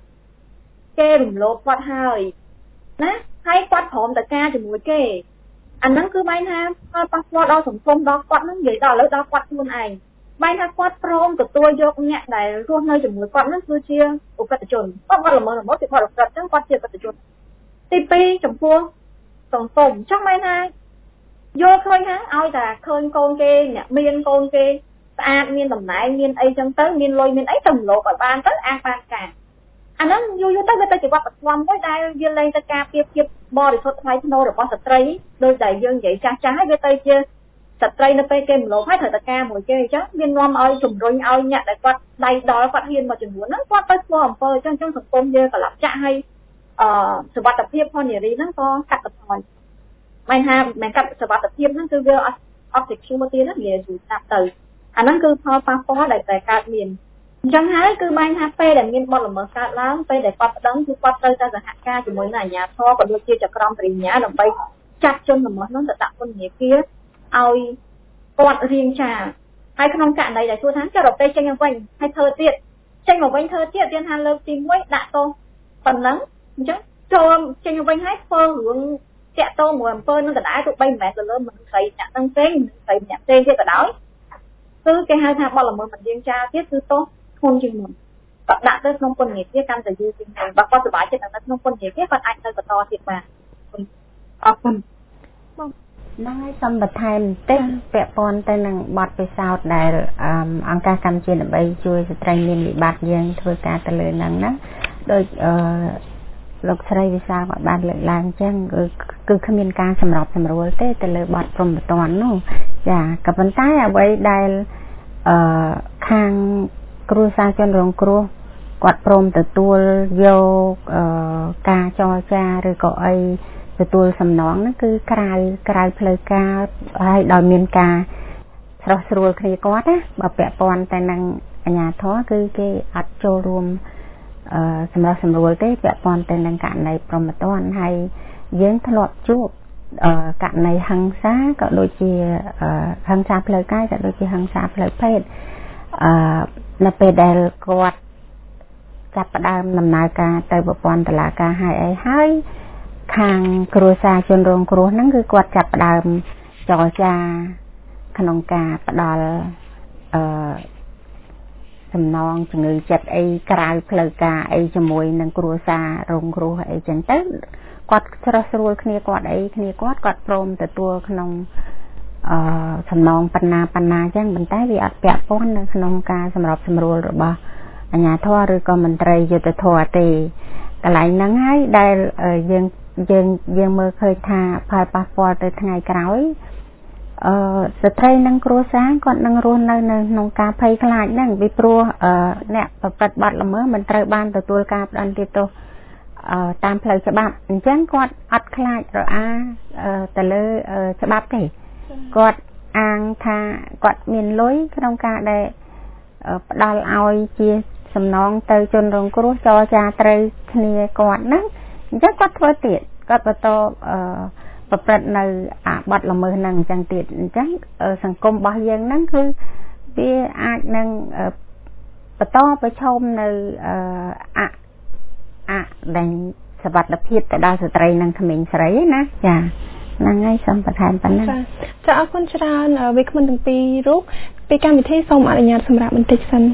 kê đùm lột quạt hơi nè hay quạt hòm tại ca chỉ mũi kê anh nó cứ bay ha passport đo sủng phong đo quạt nó vậy đo lấy đo quạt luôn ảnh bay ha quạt prom của tôi vô nhẹ này luôn nơi chỉ mũi quạt nó cứ chia ủa cắt chuẩn không có là mới thì phải cắt chẳng quạt chia cắt chuẩn tí pì chồng cua tổng tổng chắc mấy nay vô khơi há oi là khơi con kê nhặt miên con kê ta miên tầm nãy miên ấy chân tới miên lôi miên ấy tầm lộ ở ban tới an ban cả anh nó vô tới người ta chỉ qua bật quăng với đai viên lên ta ca tiếp bo để thoát thoái nô được qua sợi trai đôi giày dương vậy trái với tay chưa sợi trai nó pe kem lộ hết thời ta ca mùi chơi chứ miên ngon oi trùng rồi oi nhặt lại quạt đây đó quạt hiên mà chừng muốn nó quạt tới qua phơi trong sập tôm dơ cả lạp chạ hay sự bắt tập tiếp thôi nhỉ đi nó có cắt tập thôi mày cắt sự bắt tập tiếp nó cứ vô object chung tiên nó về chủ tạp từ anh nó cứ phó đại tại cả miền chẳng hái cứ bay HP để miền bọn là mở cả lắm pe để quạt đắng cứ quạt tới ra rồi hạ ca chỉ mới là nhà thô còn đôi chia cho con thì nhá đồng bay chặt chân là mở nó sẽ tạo con nhẹ kia ao quạt riêng trà hai không cạn này để thua tháng cho độc tay tranh quanh hay thơ tiện tranh một quanh thơ tiện tiên han lơ tìm quay đạn tô phần nắng chứ cho tranh quanh hết phơ hướng kẹt tô mùa phơi nó cả đá tụi bay mẹ từ lớn mình thấy nhặt tăng tên thấy nhặt tên kia cả đói cứ cái hai thằng bao là mình riêng tra tiếp cứ tốt không chừng mình đặt tới nông quân nghiệp kia căn từ dư chừng này và qua từ bãi trên là nông quân nghiệp kia còn anh tới cả to thiệt mà phần nói xong bật thêm tết vẽ pon tên năng bọt về sau đại ăn ca cam trên ở đây chui sẽ tranh nên bị bạt dương thôi ca từ lời nắng đó đôi lục sợi vì sao gọi ban lợi lang chăng cứ không miên ca sầm rọp tết từ lời bọt from toàn nó dạ cặp vấn tay à vậy đây khang cua sa chân rong cua quạt prom từ tua vô ca cho cha rồi có ai từ tua sầm nón nó cứ cài plei ca hay đòi miên ca rồi khi có á bà vẽ pon tai năng nhà thó cứ cái ắt cho rùmสำหรับสำรวจได้แบบปอนเป็นดังการในประมาณวันให้เยื้องทะเลาะจุบการในหังซาก็โดยที่หังซาเพลย์ใกล้ก็โดยที่หังซาเพลย์เพศในเปเดลกอดจับประดามนำนาการแต่แบบปอนตลาดการให้ไอ้ให้ทางครัวซาชนโรงครัวนั่นคือกอดจับประดามจอจาขนมกาประดอลสำนองจึงจัดไอ้กลายเพลกาไอ้จมวยนังครัวซาโรงครัวไอ้จันเต้กอดสระสรวยคณีกอดไอ้คณีกอดโปรมแต่ตัวขนมสำนองปันนาจังบรรทัดวิอัดแปะป้อนในขนมกาสำหรับสำรวจหรือบ่อันยาทอหรือก็มันเตยยุติทอตีกลายนั่งให้ได้ยังเมื่อเคยทาพายพาสปอร์ตในไงกล่าวสตรีนั่งครัวซาก่อนนั่งรุนเลยนงกาเพย์ขลาดนั่งไปปลัวเนี่ยปฏิบัติละเมื่อมันเตยบ้านตัวกาอันที่ตัวตามเพลย์ฉบับจังกอดอัดขลาดหรือแต่เลยฉบับที่กอดอ่างทากอดเมียนลอยขนมกาได้ดอลเอาเชียสำนองเตยจนรงครัวจอจาเตยเนียกอดนั่งจังกอดทั่วติดกอดประตูประประในบัดละเมอนังจังติดจังสังคมบางอย่างนั่นคือที่อาจนั่งประตูไปชมในแดงสวัสดิภาพแต่ดาวสตรีนั่งขมิ้นใสนะจ้ะนั่งให้สัมปทานปันนั่งจะเอาคนชราวิกมันถึงปีรุกปีการวิเทศส่งอนุญาตสำหรับมันติดสัน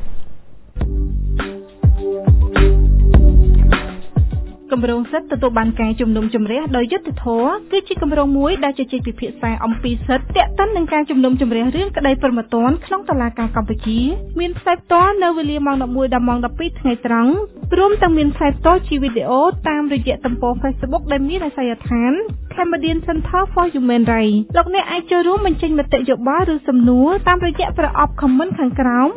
กำลังซัดตัวบานแกจุ่มนมจุ่มเรียโดยยึดถือคือชีกำลังมวยได้จะจีพิพิธภัณฑ์อมปีซัดเตะตั้นในการจุ่มนมจุ่มเรียเรื่องกระไดประมาตอนคล้องตลาดการกัมพูชีมีไซต์ต้อนในเวลีมองดอกมวยดำมองดอกปีไงตรังព្រមទាំងមានផ្សាយផ្ទាល់ជាវីដេអូតាមរយៈទំព័រ Facebook ដែលមានអាសយដ្ឋាន Cambodian Center for Human Rights លោកអ្នកអាចចូលរួមបញ្ចេញមតិយោបល់ឬសំណួរតាមរយៈប្រអប់ comment ខាងក្រោម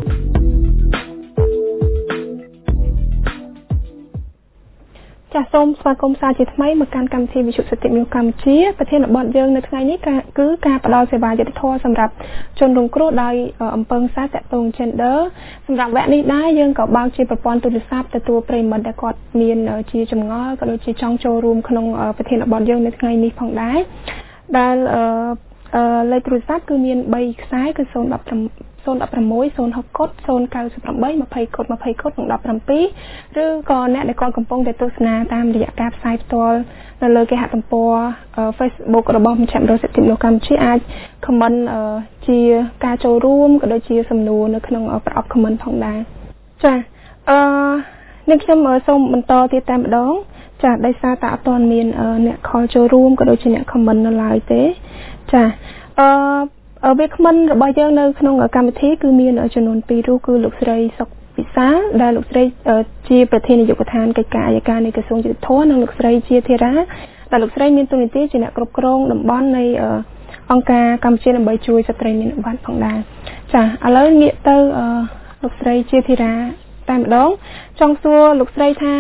ចាសសូមស្វាគមន៍សាជាថ្មីមកកាន់កម្មវិធីវិទ្យុសតិមនុស្សកម្ពុជាប្រធានបទយើងនៅថ្ងៃនេះគឺការផ្ដល់សេវាយុត្តិធម៌សម្រាប់ជនរងគ្រោះដោយអំពើហិង្សាតាក់ទង gender សម្រាប់វគ្គនេះដែរយើងក៏បើកជាប្រព័ន្ធទូរស័ព្ទទទួលប្រិយមិត្តដែលគាត់មានជាចម្ងល់ក៏ដូចជាចង់ចូលរួមក្នុងប្រធានបទយើងនៅថ្ងៃនេះផងដែរដែលលេខទូរស័ព្ទគឺមាន3ខ្សែគឺ016 060កុដ098 20កុដ20កុដនិង17ឬក៏អ្នកដែលគាត់កំពុងតែទស្សនាតាមរយៈការផ្សាយផ្ទាល់នៅលើគេហទំព័រ Facebook របស់មជ្ឈមណ្ឌលសិទ្ធិមនុស្សកម្ពុជាអាច comment ជាការចូលរួមក៏ដូចជាសំណួរនៅក្នុងប្រអប់ comment ផងដែរចានេះខ្ញុំសូមបន្តទៀតតែម្ដងចាដោយសារតែអត់ទាន់មានអ្នកខលចូលរួមក៏ដូចជាអ្នក comment នៅឡើយទេចាវាគ្មិនរបស់យើងនៅក្នុងកម្មវិធីគឺមានចំនួន2រូបគឺលោកស្រីសុកពិសាលដែលលោកស្រីជាប្រធាននាយកដ្ឋានកិច្ចការអាយកានៃក្រសួងយុតិធម៌និងលោកស្រីជាធីរ៉ាដែលលោកស្រីមានតួនាទីជាអ្នកគ្រប់គ្រងតំបន់នៃអង្គការកម្ពុជាដើម្បីជួយស្ត្រីមានបានផងដែរចាឥឡូវងាកទៅលោកស្រីជាធីរ៉ាតែម្ដងចង់សួរលោកស្រីថា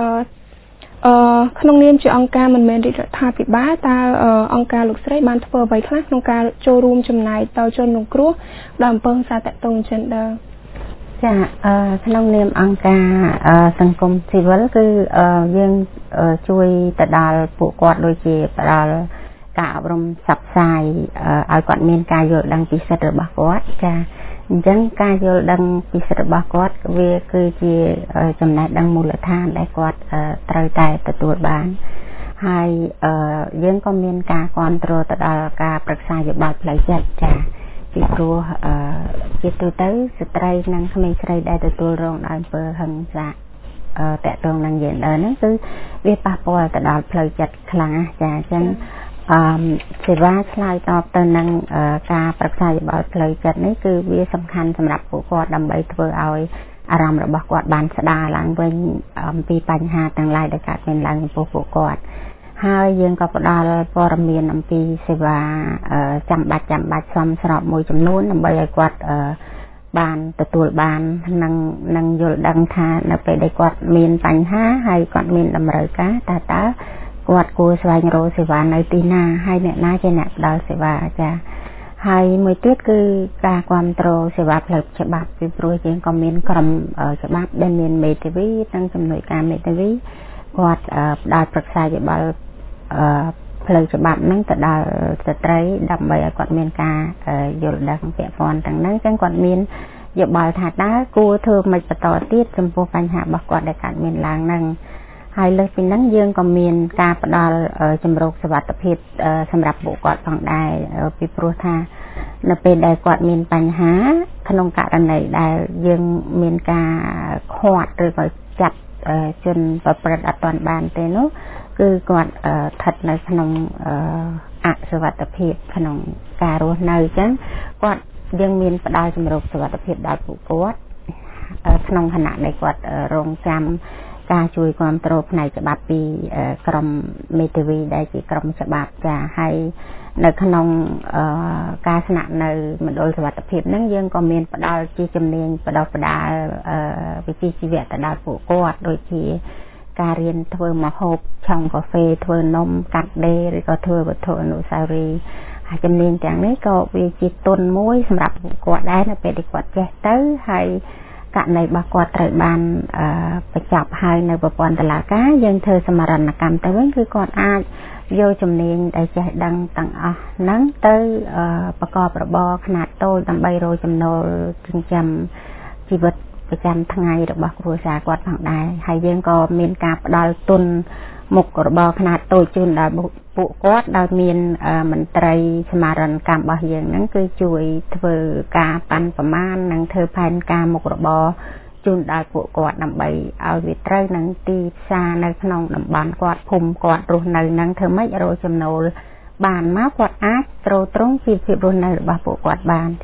ក្នុងនាមជាអង្គការមិនមែនរដ្ឋាភិបាលតើអង្គការលោកស្រីបានធ្វើអ្វីខ្លះក្នុងការចូលរួមចំណែកដល់ជនរងគ្រោះដោយអំពើហិង្សាតាក់ទង gender ចាក្នុងនាមអង្គការសង្គមស៊ីវិលគឺយើងជួយទៅដល់ពួកគាត់ដូចជាផ្ដល់ការអប់រំផ្សព្វផ្សាយឲ្យគាត់មានការយល់ដឹងពីសិទ្ធិរបស់គាត់ចាអញ្ចឹងការយល់ដឹងពីសិទ្ធិរបស់គាត់វាគឺជាចំណេះដឹងមូលដ្ឋានដែលគាត់ត្រូវតែទទួលបានហើយយើងក៏មានការគ្រប់គ្រងទៅដល់ការប្រឹក្សាយោបល់ផ្លូវចិត្តចាពីព្រោះជាទូទៅស្ត្រីនិងក្មេងស្រីដែលទទួលរងដោយអំពើហិង្សាតាក់ទងនឹង gender ហ្នឹងគឺវាប៉ះពាល់ទៅដល់ផ្លូវចិត្តខ្លាំងណាស់ចាអញ្ចឹងសេវាឆ្លើយតបទៅនឹងការប្រឹក្សាយោបល់ផ្លូវចិត្តនេះគឺវាសំខាន់សម្រាប់ពួកគាត់ដើម្បីធ្វើឲ្យអារម្មណ៍របស់គាត់បានស្ដារឡើងវិញអំពីបញ្ហាទាំងឡាយដែលកើតមានឡើងចំពោះពួកគាត់ហើយយើងក៏ផ្ដល់ព័ត៌មានអំពីសេវាចាំបាច់សមស្របមួយចំនួនដើម្បីឲ្យគាត់បានទទួលបាននិងយល់ដឹងថានៅពេលដែលគាត់មានបញ្ហាហើយគាត់មានតម្រូវការតើគាត់គួរស្វែងរកសេវានៅទីណាហើយអ្នកណាជាអ្នកផ្ដល់សេវាចាហើយមួយទៀតគឺការគ្រប់គ្រងសេវាផ្លូវច្បាប់ពីព្រោះយើងក៏មានក្រុមច្បាប់ដែលមានមេធាវីនិងជំនួយការមេធាវីគាត់ផ្ដល់ប្រឹក្សាយោបល់ផ្លូវច្បាប់ហ្នឹងទៅដល់ស្ត្រីដើម្បីឲ្យគាត់មានការយល់ដឹងពាក់ព័ន្ធទាំងហ្នឹងអញ្ចឹងគាត់មានយោបល់ថាតើគួរធ្វើម៉េចបន្តទៀតចំពោះបញ្ហារបស់គាត់ដែលកើតមានឡើងហ្នឹងហើយលើសពីហ្នឹងយើងក៏មានការផ្ដល់ជំរកសុវត្ថិភាពសម្រាប់ពួកគាត់ផងដែរពីព្រោះថានៅពេលដែលគាត់មានបញ្ហាក្នុងករណីដែលយើងមានការឃាត់ឬក៏ចាប់ជនប្រព្រឹត្តអត់ទាន់បានទេនោះគឺគាត់ស្ថិតនៅក្នុងអសុវត្ថិភាពក្នុងការរស់នៅអញ្ចឹងយើងមានផ្ដល់ជំរកសុវត្ថិភាពដល់ពួកគាត់ក្នុងខណៈដែលគាត់រងចាំការជួយគ្រប់គ្រងផ្នែកច្បាប់ពីក្រមមេធាវីដែលជាក្រមច្បាប់ចាហើយនៅក្នុងការស្នាក់នៅមណ្ឌលសុវត្ថិភាពហ្នឹងយើងក៏មានផ្ដល់ជាជំនាញផ្ដាល់វិជ្ជាជីវៈទៅដល់ពួកគាត់ដូចជាការរៀនធ្វើម្ហូបឆុងកាហ្វេធ្វើនំកាត់ដេរឬក៏ធ្វើវត្ថុអនុស្សាវរីយ៍ហើយជំនាញទាំងនេះក៏វាជាទុនមួយសម្រាប់ពួកគាត់ដែរនៅពេលដែលគាត់ចេះទៅហើយករណីរបស់គាត់ត្រូវបានបញ្ចប់ហើយនៅប្រព័ន្ធតុលាការយើងធ្វើសមរណកម្មទៅវិញគឺគាត់អាចយកជំនាញដែលចេះដឹងទាំងអស់ហ្នឹងទៅប្រកបរបរខ្នាតតូចដើម្បីរកចំណូលចិញ្ចឹមជីវិតប្រចាំថ្ងៃរបស់គ្រួសារគាត់ផងដែរហើយយើងក៏មានការផ្ដល់ទុនមុខរបរខ្នាតតូចជូនដល់ពួកគាត់ដោយមានមន្ត្រីសមារណកម្មរបស់យើងហ្នឹងគឺជួយធ្វើការប៉ាន់ប្រមាណនិងធ្វើផែនការមុខរបរជូនដល់ពួកគាត់ដើម្បីឲ្យវាត្រូវនឹងទីផ្សារនៅក្នុងតំបន់គាត់ភូមិគាត់រស់នៅនឹងធ្វើម៉េចរកចំណូលបានមកគាត់អាចទ្រទ្រង់ជីវភាពរស់នៅរបស់ពួកគាត់បានចា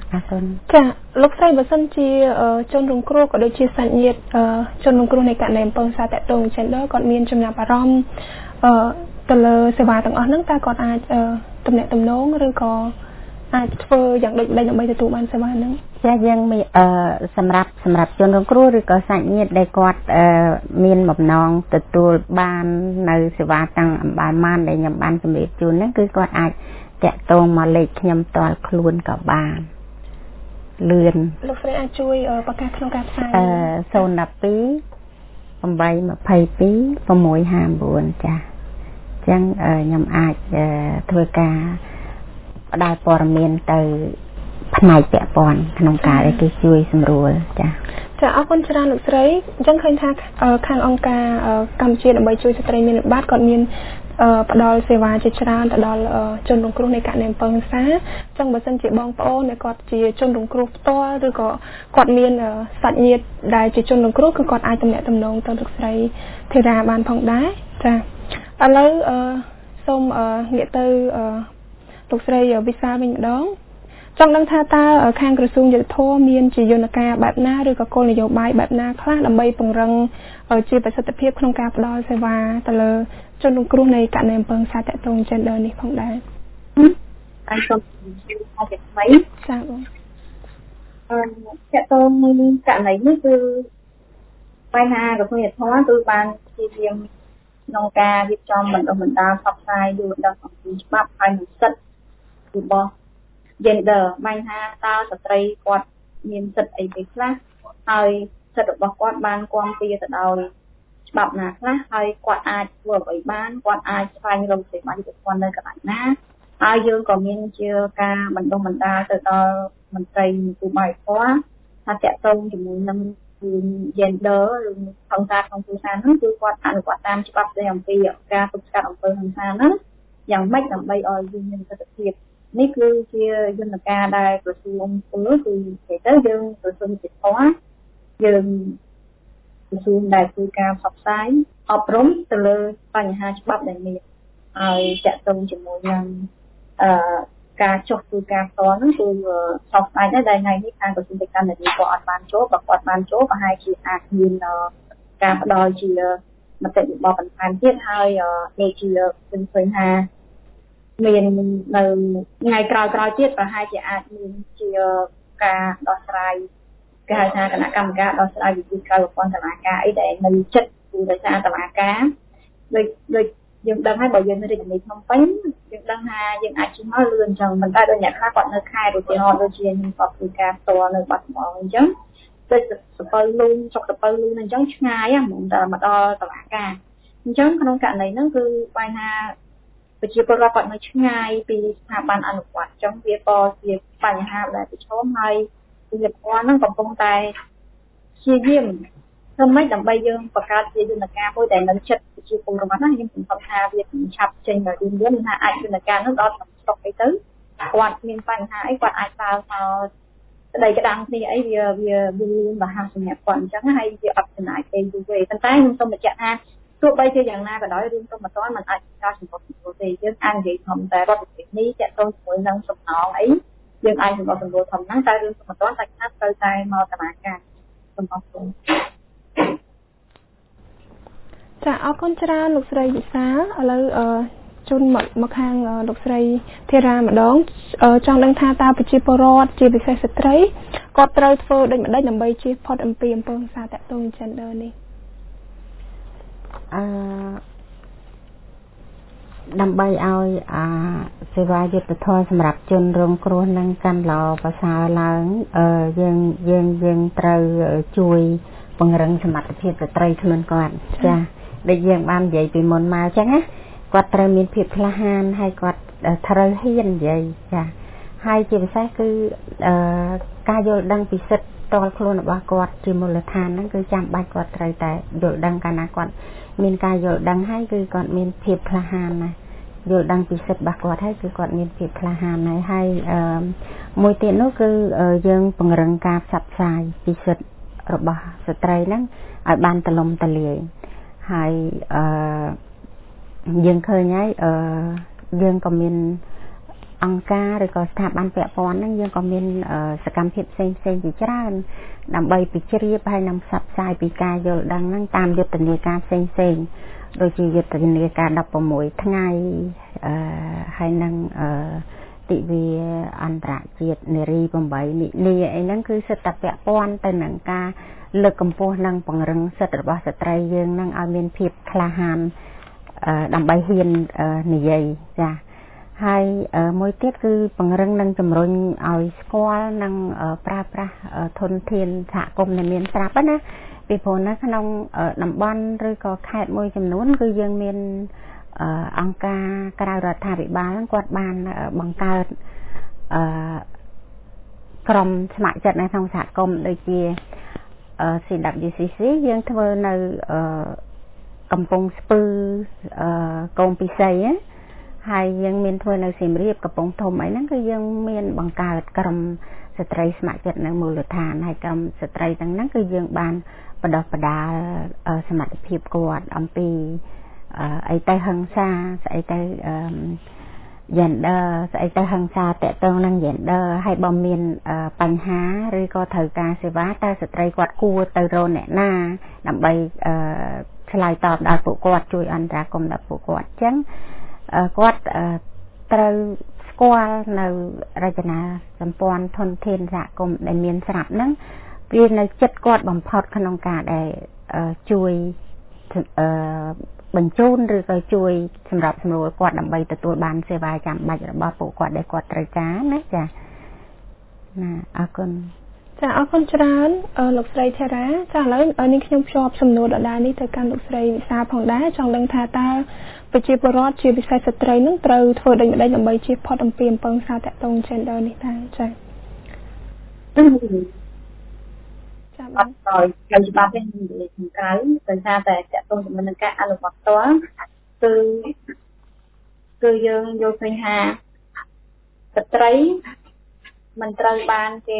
ចាលោកស្រីបើសិនជាជនរងគ្រោះក៏ដូចជាសាច់ញាតិជនរងគ្រោះនៃករណីអំពើហិង្សាតាក់ទង gender គាត់មានចំណាប់អារម្មណ៍ទៅលើសេវាទាំងអស់ហ្នឹងតើគាត់អាចទំនាក់ទំនងឬក៏អាចធ្វើយ៉ាងដូចម្ដេចដើម្បីទទួលបានសេវាហ្នឹងចាយើងមានសម្រាប់ជនរងគ្រោះឬក៏សាច់ញាតិដែលគាត់មានបំណងទទួលបាននៅសេវាទាំងអម្បាលម៉ានដែលខ្ញុំបានជម្រាបជូនហ្នឹងគឺគាត់អាចតាក់ទងមកលេខខ្ញុំផ្ទាល់ខ្លួនក៏បានលឿនលោកស្រីអាចជួយប្រកាសក្នុងការផ្សាយ 012 822 659ចាអញ្ចឹងខ្ញុំអាចធ្វើការផ្ដល់ព័ត៌មានទៅផ្នែកពាក់ព័ន្ធក្នុងការដែលគេជួយសម្រួលចាអរគុណច្រើនលោកស្រីអញ្ចឹងឃើញថាខាងអង្គការកម្ពុជាដើម្បីជួយស្ត្រីមានវិបត្តិគាត់មានផ្ដល់សេវាជាច្រើនទៅដល់ជនរងគ្រោះនៃករណីអំពើហិង្សាអញ្ចឹងបើសិនជាបងប្អូនដែលគាត់ជាជនរងគ្រោះផ្ទាល់ឬក៏គាត់មានសាច់ញាតិដែលជាជនរងគ្រោះគឺគាត់អាចទំនាក់ទំនងទៅលោកស្រីធីរ៉ាបានផងដែរចាឥឡូវសូមងាកទៅលោកស្រីវិសាវិញម្ដងចង់ដឹងថាតើខាងក្រសួងយុតិធម៌មានជាយន្តការបែបណាឬក៏គោលនយោបាយបែបណាខ្លះដើម្បីពង្រឹងជាប្រសិទ្ធភាពក្នុងការផ្ដល់សេវាទៅលើជនរងគ្រោះនៃករណីអំពើហិង្សាតាក់ទង gender នេះផងដែរអាចសូមជម្រាបថាថ្មីចាបងតាក់ទងនឹងករណីនេះគឺបញ្ហាក្រសួងយុតិធម៌គឺបានព្យាយាមក្នុងការរៀបចំបណ្ដុះបណ្ដាលផ្សព្វផ្សាយយល់ដឹងអំពីច្បាប់ហើយនិងសិទ្ធិរបស់ gender បញ្ហាតើស្ត្រីគាត់មានសិទ្ធិអីខ្លះហើយសិទ្ធិរបស់គាត់បានគាំពៀទៅដោយច្បាប់ណាខ្លះហើយគាត់អាចធ្វើអ្វីបានគាត់អាចស្វែងរកសេវាយុត្តិធម៌នៅកន្លែងណាហើយយើងក៏មានជាការបណ្ដុះបណ្ដាលទៅដល់មន្ត្រីនគរបាលធម៌ថាតាក់ទងជាមួយនឹងgender ឬហិង្សាក្នុងគ្រួសារនោះគឺគាត់អនុវត្តតាមច្បាប់ស្តីអំពីការទប់ស្កាត់អំពើហិង្សានោះយ៉ាងម៉េចដើម្បីឲ្យយើងមានប្រសិទ្ធភាពនេះគឺជាយន្តការដែលក្រសួងធ្វើគឺនិយាយទៅយើងក្រសួងយុតិធម៌យើងក្រសួងដែលធ្វើការផ្សព្វផ្សាយអប់រំទៅលើបញ្ហាច្បាប់ដែលមានហើយតាក់ទងជាមួយនឹងការចុះធ្វើការផ្ទាល់នោះគឺសោកស្ដាយដែរដែលថ្ងៃនេះខាងក្រសួងកិច្ចការនារីក៏អត់បានចូលបើគាត់បានចូលប្រហែលជាអាចមានការផ្ដល់ជាមតិយោបល់បន្ថែមទៀតហើយនេះជាឃើញថាមាននៅថ្ងៃក្រោយៗទៀតប្រហែលជាអាចមានជាការដោះស្រាយគេហៅថាគណៈកម្មការដោះស្រាយវិជាក្រៅប្រព័ន្ធតុលាការអីដែលនៅចិត្តគឺដោយសារតុលាការដូចយើងដឹងហើយបើយើងនៅរាជធានីភ្នំពេញយើងដឹងថាយើងអាចជិះមកលឿនអញ្ចឹងមិនតែដូចអ្នកខ្លះគាត់នៅខេត្តឧទាហរណ៍ដូចជាខ្ញុំក៏ធ្វើការផ្ទាល់នៅបាត់ដំបងអញ្ចឹងដូចសពៅលូនចុកសពៅលូនអញ្ចឹងឆ្ងាយហ្មងតែមកដល់តុលាការអញ្ចឹងក្នុងករណីហ្នឹងគឺបញ្ហាប្រជាពលរដ្ឋគាត់នៅឆ្ងាយពីស្ថាប័នអនុវត្តអញ្ចឹងវាក៏ជាបញ្ហាដែលប្រឈមហើយវិទ្យាករហ្នឹងកំពុងតែព្យាយាមធ្វើម៉េចដើម្បីយើងបង្កើតជាយន្តការមួយដែលនៅចិត្តប្រជាពលរដ្ឋណាខ្ញុំសង្ឃឹមថាវាឆាប់ចេញមករៀនថាអាចយន្តការនោះដល់ក្នុងស្រុកអីទៅគាត់មានបញ្ហាអីគាត់អាចដើរមកស្ដីក្តាំងគ្នាអីវាលឿនបរហ័សសម្រាប់គាត់អញ្ចឹងហើយវាអត់ចំណាយពេលយូរទេប៉ុន្តែខ្ញុំសូមបញ្ជាក់ថាទោះបីជាយ៉ាងណាក៏ដោយរឿងទៅមិនទាន់มันអាចការសម្រុះសម្រួលទេយើងអាចនិយាយធំតែរដ្ឋវិទ្យានេះតាក់ទងជាមួយនឹងសំណងអីយើងអាចសម្រុះសម្រួលធំហ្នឹងតែរឿងទៅមិនទាន់តែថាត្រូវតែមកតុលាការសូមអរគុណចាអរគុណច្រើនលោកស្រីវិសាឥឡូវជូនមកខាងលោកស្រីធីរ៉ាម្ដងចង់ដឹងថាតើប្រជាពលរដ្ឋជាពិសេសស្ត្រីគាត់ត្រូវធ្វើដូចម្ដេចដើម្បីជៀសផុតអំពីអំពើហិង្សាតាក់ទង gender នេះដើម្បីឲ្យសេវាយុត្តិធម៌សម្រាប់ជនរងគ្រោះនឹងកាន់ល្អប្រសើរឡើងយើងត្រូវជួយពង្រឹងសមត្ថភាពស្ត្រីខ្លួនគាត់ចាដូចយើងបាននិយាយពីមុនមកអញ្ចឹងណាគាត់ត្រូវមានភាពក្លាហានហើយគាត់ត្រូវហ៊ាននិយាយចាហើយជាពិសេសគឺការយល់ដឹងពីសិទ្ធិផ្ទាល់ខ្លួនរបស់គាត់ជាមូលដ្ឋានហ្នឹងគឺចាំបាច់គាត់ត្រូវតែយល់ដឹងកាលណាគាត់មានការយល់ដឹងហើយគឺគាត់មានភាពក្លាហានណាយល់ដឹងពីសិទ្ធិរបស់គាត់ហើយគឺគាត់មានភាពក្លាហានហើយមួយទៀតនោះគឺយើងពង្រឹងការផ្សព្វផ្សាយពីសិទ្ធិរបស់ស្ត្រីហ្នឹងឲ្យបានទូលំទូលាយហើយយើងឃើញហើយយើងក៏មានអង្គការឬក៏ស្ថាប័នពាក់ព័ន្ធហ្នឹងយើងក៏មានសកម្មភាពផ្សេងជាច្រើនដើម្បីពិជ្រាបហើយនឹងផ្សព្វផ្សាយពីការយល់ដឹងហ្នឹងតាមយុទ្ធនាការផ្សេងដូចជាយុទ្ធនាការ16ថ្ងៃហើយនឹងទិវាអន្តរជាតិនារី8និនីអីហ្នឹងគឺសិទ្ធិពាក់ព័ន្ធទៅនឹងការលើកកម្ពស់និងពង្រឹងសិទ្ធិរបស់ស្ត្រីយើងនឹងឲ្យមានភាពក្លាហានដើម្បីហ៊ាននិយាយចាហើយមួយទៀតគឺពង្រឹងនិងជំរុញឲ្យស្គាល់និងប្រើប្រាស់ធនធានសហគមន៍ដែលមានស្រាប់ណាពីព្រោះនៅក្នុងតំបន់ឬក៏ខេត្តមួយចំនួនគឺយើងមានអង្គការក្រៅរដ្ឋាភិបាលគាត់បានបង្កើតក្រុមស្ម័គ្រចិត្តនៅក្នុងសហគមន៍ដូចជាCWCC យើងធ្វើនៅកំពង់ស្ពឺកូនពិសីហើយយើងមានធ្វើនៅសៀមរាបកំពង់ធំអីហ្នឹងគឺយើងមានបង្កើតក្រុមស្ត្រីស្ម័គ្រចិត្តនៅមូលដ្ឋានហើយក្រុមស្ត្រីទាំងហ្នឹងគឺយើងបានបណ្ដុះបណ្ដាលសមត្ថភាពគាត់អំពីអីទៅហិង្សាស្អីទៅ gender ស្អីទៅហិង្សាតកតងនឹង gender ហើយបើមានបញ្ហាឬក៏ត្រូវការសេវាតើស្ត្រីគាត់គួរទៅរកអ្នកណាដើម្បីឆ្លើយតបដល់ពួកគាត់ជួយអន្តរាគមន៍ដល់ពួកគាត់អញ្ចឹងគាត់ត្រូវស្គាល់នៅរចនាសម្ព័ន្ធធនធានសហគមន៍ដែលមានស្រាប់ហ្នឹងវានៅចិត្តគាត់បំផុតក្នុងការដែលជួយបញ្ជូនឬក៏ជួយសម្រាប់សម្រួលគាត់ដើម្បីទទួលបានសេវាចាំបាច់របស់ពួកគាត់ដែលគាត់ត្រូវការណាចាណាអរគុណចាអរគុណច្រើនលោកស្រីធារាចាឥឡូវនេះខ្ញុំភ្ជាប់សំណួរដដែលនេះទៅកាន់លោកស្រីវិសាផងដែរចង់ដឹងថាតើប្រជាពលរដ្ឋជាពិសេសស្ត្រីនឹងត្រូវធ្វើដូចម្តេចដើម្បីជៀសផុតអំពីអំពើហិង្សាតកតង gender នេះដែរចាអត់ដល់ខ្ញុំច្បាប់នេះនិយាយខាងក្រៅដោយសារតែតកតងជាមួយនឹងការអនុវត្តផ្ទាល់គឺយើងយល់ឃើញថាស្ត្រីមិនត្រូវបានគេ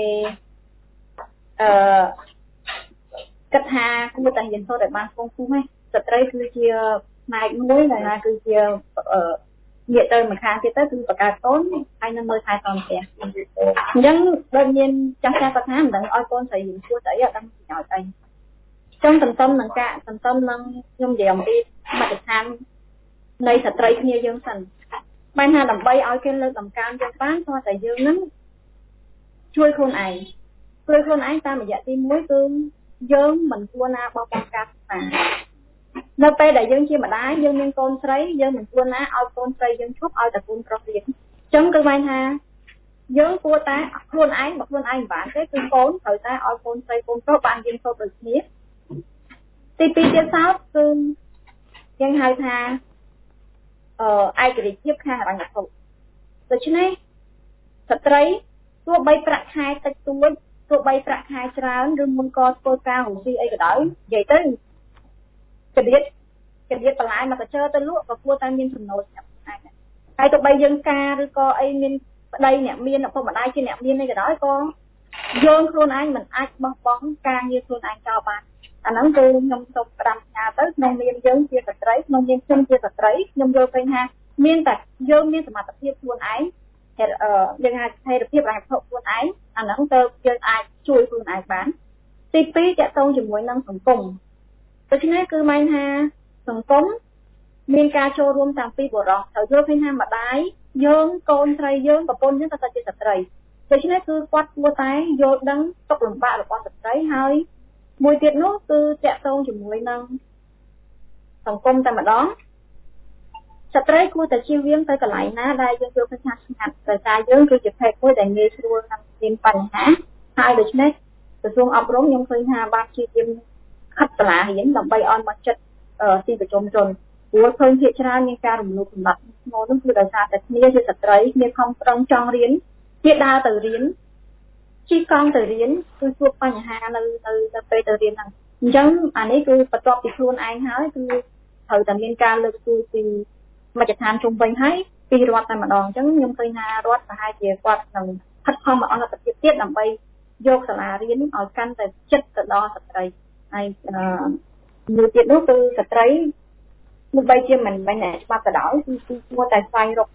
គិតថាគួរតែរៀនសូត្រឲ្យបានខ្ពង់ខ្ពស់ទេស្ត្រីគឺជាផ្នែកមួយដែលថាគឺជាងាកទៅម្ខាងទៀតទៅគឺបង្កើតកូនហើយនៅមើលថែទាំផ្ទះអញ្ចឹងដូចមានចាស់គាត់ថាមិនដឹងឲ្យកូនស្រីរៀនគួរស្អីអត់ដឹងប្រយោជន៍អីចង់សន្សំនឹងខ្ញុំនិយាយអំពីមតិដ្ឋាននៃស្ត្រីគ្នាយើងសិនបានថាដើម្បីឲ្យគេលើកតម្កើងយើងបានព្រោះតែយើងនឹងជួយខ្លួនឯងតាមរយៈទី1គឺយើងមិនគួរណាបោះបង់ការសិក្សានៅពេលដែលយើងជាម្ដាយយើងមានកូនស្រីយើងមិនគួរណាឲ្យកូនស្រីយើងឈប់ឲ្យតែកូនប្រុសរៀនអញ្ចឹងគឺបានថាយើងគួរតែខ្លួនឯងបើខ្លួនឯងមិនបានទេគឺកូនត្រូវតែឲ្យកូនស្រីកូនប្រុសបានរៀនសូត្រដូចគ្នាទី2ទៀតសោតគឺយើងហៅថាឯករាជ្យភាពខាងហិរញ្ញវត្ថុដូច្នេះស្ត្រីទោះបីប្រាក់ខែតិចតួចទោះបីប្រាក់ខែច្រើនឬមុនក៏ធ្វើការរស់ស៊ីអីក៏ដោយនិយាយទៅចរិតបន្លែមកកញ្ជើទៅលក់ក៏គួរតែមានចំណូលស្រាប់ឯងហើយទោះបីយើងការឬក៏អីមានប្តីអ្នកមានឪពុកម្ដាយជាអ្នកមានអីក៏ដោយក៏យើងខ្លួនឯងមិនអាចបោះបង់ការងារខ្លួនឯងចោលបានអាហ្នឹងគឺខ្ញុំសូមផ្ដាំផ្ញើទៅក្នុងនាមយើងជាស្ត្រីក្នុងនាមខ្ញុំជាស្ត្រីខ្ញុំយល់ឃើញថាមានតែយើងមានសមត្ថភាពខ្លួនឯងយើងអាចស្ថិរភាពរហ័សខ្លួនឯងអាហ្នឹងទៅយើងអាចជួយខ្លួនឯងបានទី2តកតងជាមួយនឹងសង្គមដូច្នេះគឺหมายថាសង្គមមានការចូលរួមតាំងពីបុរសត្រូវយល់ឃើញថាម្ដាយយើងកូនស្រីយើងប្រពន្ធយើងក៏ជាស្ត្រីដូច្នេះគឺគាត់គួរតែយល់ដឹងទុក្ខលំបាករបស់ស្ត្រីហើយមួយទៀតនោះគឺតកតងជាមួយនឹងសង្គមតែម្ដងស្ត្រីគួរតែជៀសវាងទៅកន្លែងណាដែលយើងយល់ឃើញថាស្ងាត់ដោយសារយើងគឺជាភេទមួយដែលងាយស្រួលនឹងមានបញ្ហាហើយដូច្នេះក្រសួងអប់រំខ្ញុំឃើញថាបានជាជាខិតសាលារៀនដើម្បីឲ្យមកចិត្តទីប្រជុំជនព្រោះឃើញភាគច្រើនមានការរំលោភបំពានស្នូលនោះគឺដោយសារតែគ្នាជាស្ត្រីគ្នាខំប្រឹងចង់រៀនជាដើរទៅរៀនជិះកង់ទៅរៀនគឺជួបបញ្ហានៅពេលទៅរៀនហ្នឹងអញ្ចឹងអានេះគឺបន្ទាប់ពីខ្លួនឯងហើយគឺត្រូវតែមានការលើកស្ទួយពីមជ្ឈដ្ឋានជុំវិញហើយពីរដ្ឋតែម្ដងអញ្ចឹងខ្ញុំឃើញថារដ្ឋប្រហែលជាគាត់នឹងខិតខំអន្តរជាតិទៀតដើម្បីយកសាលារៀនឲ្យកាន់តែចិត្តទៅដល់ស្ត្រីហើយមួយទៀតនោះគឺស្ត្រីទោះបីជាមិនមែនច្បាប់ក៏ដោយគឺគួរតែស្វែងរកសិទ្ធិ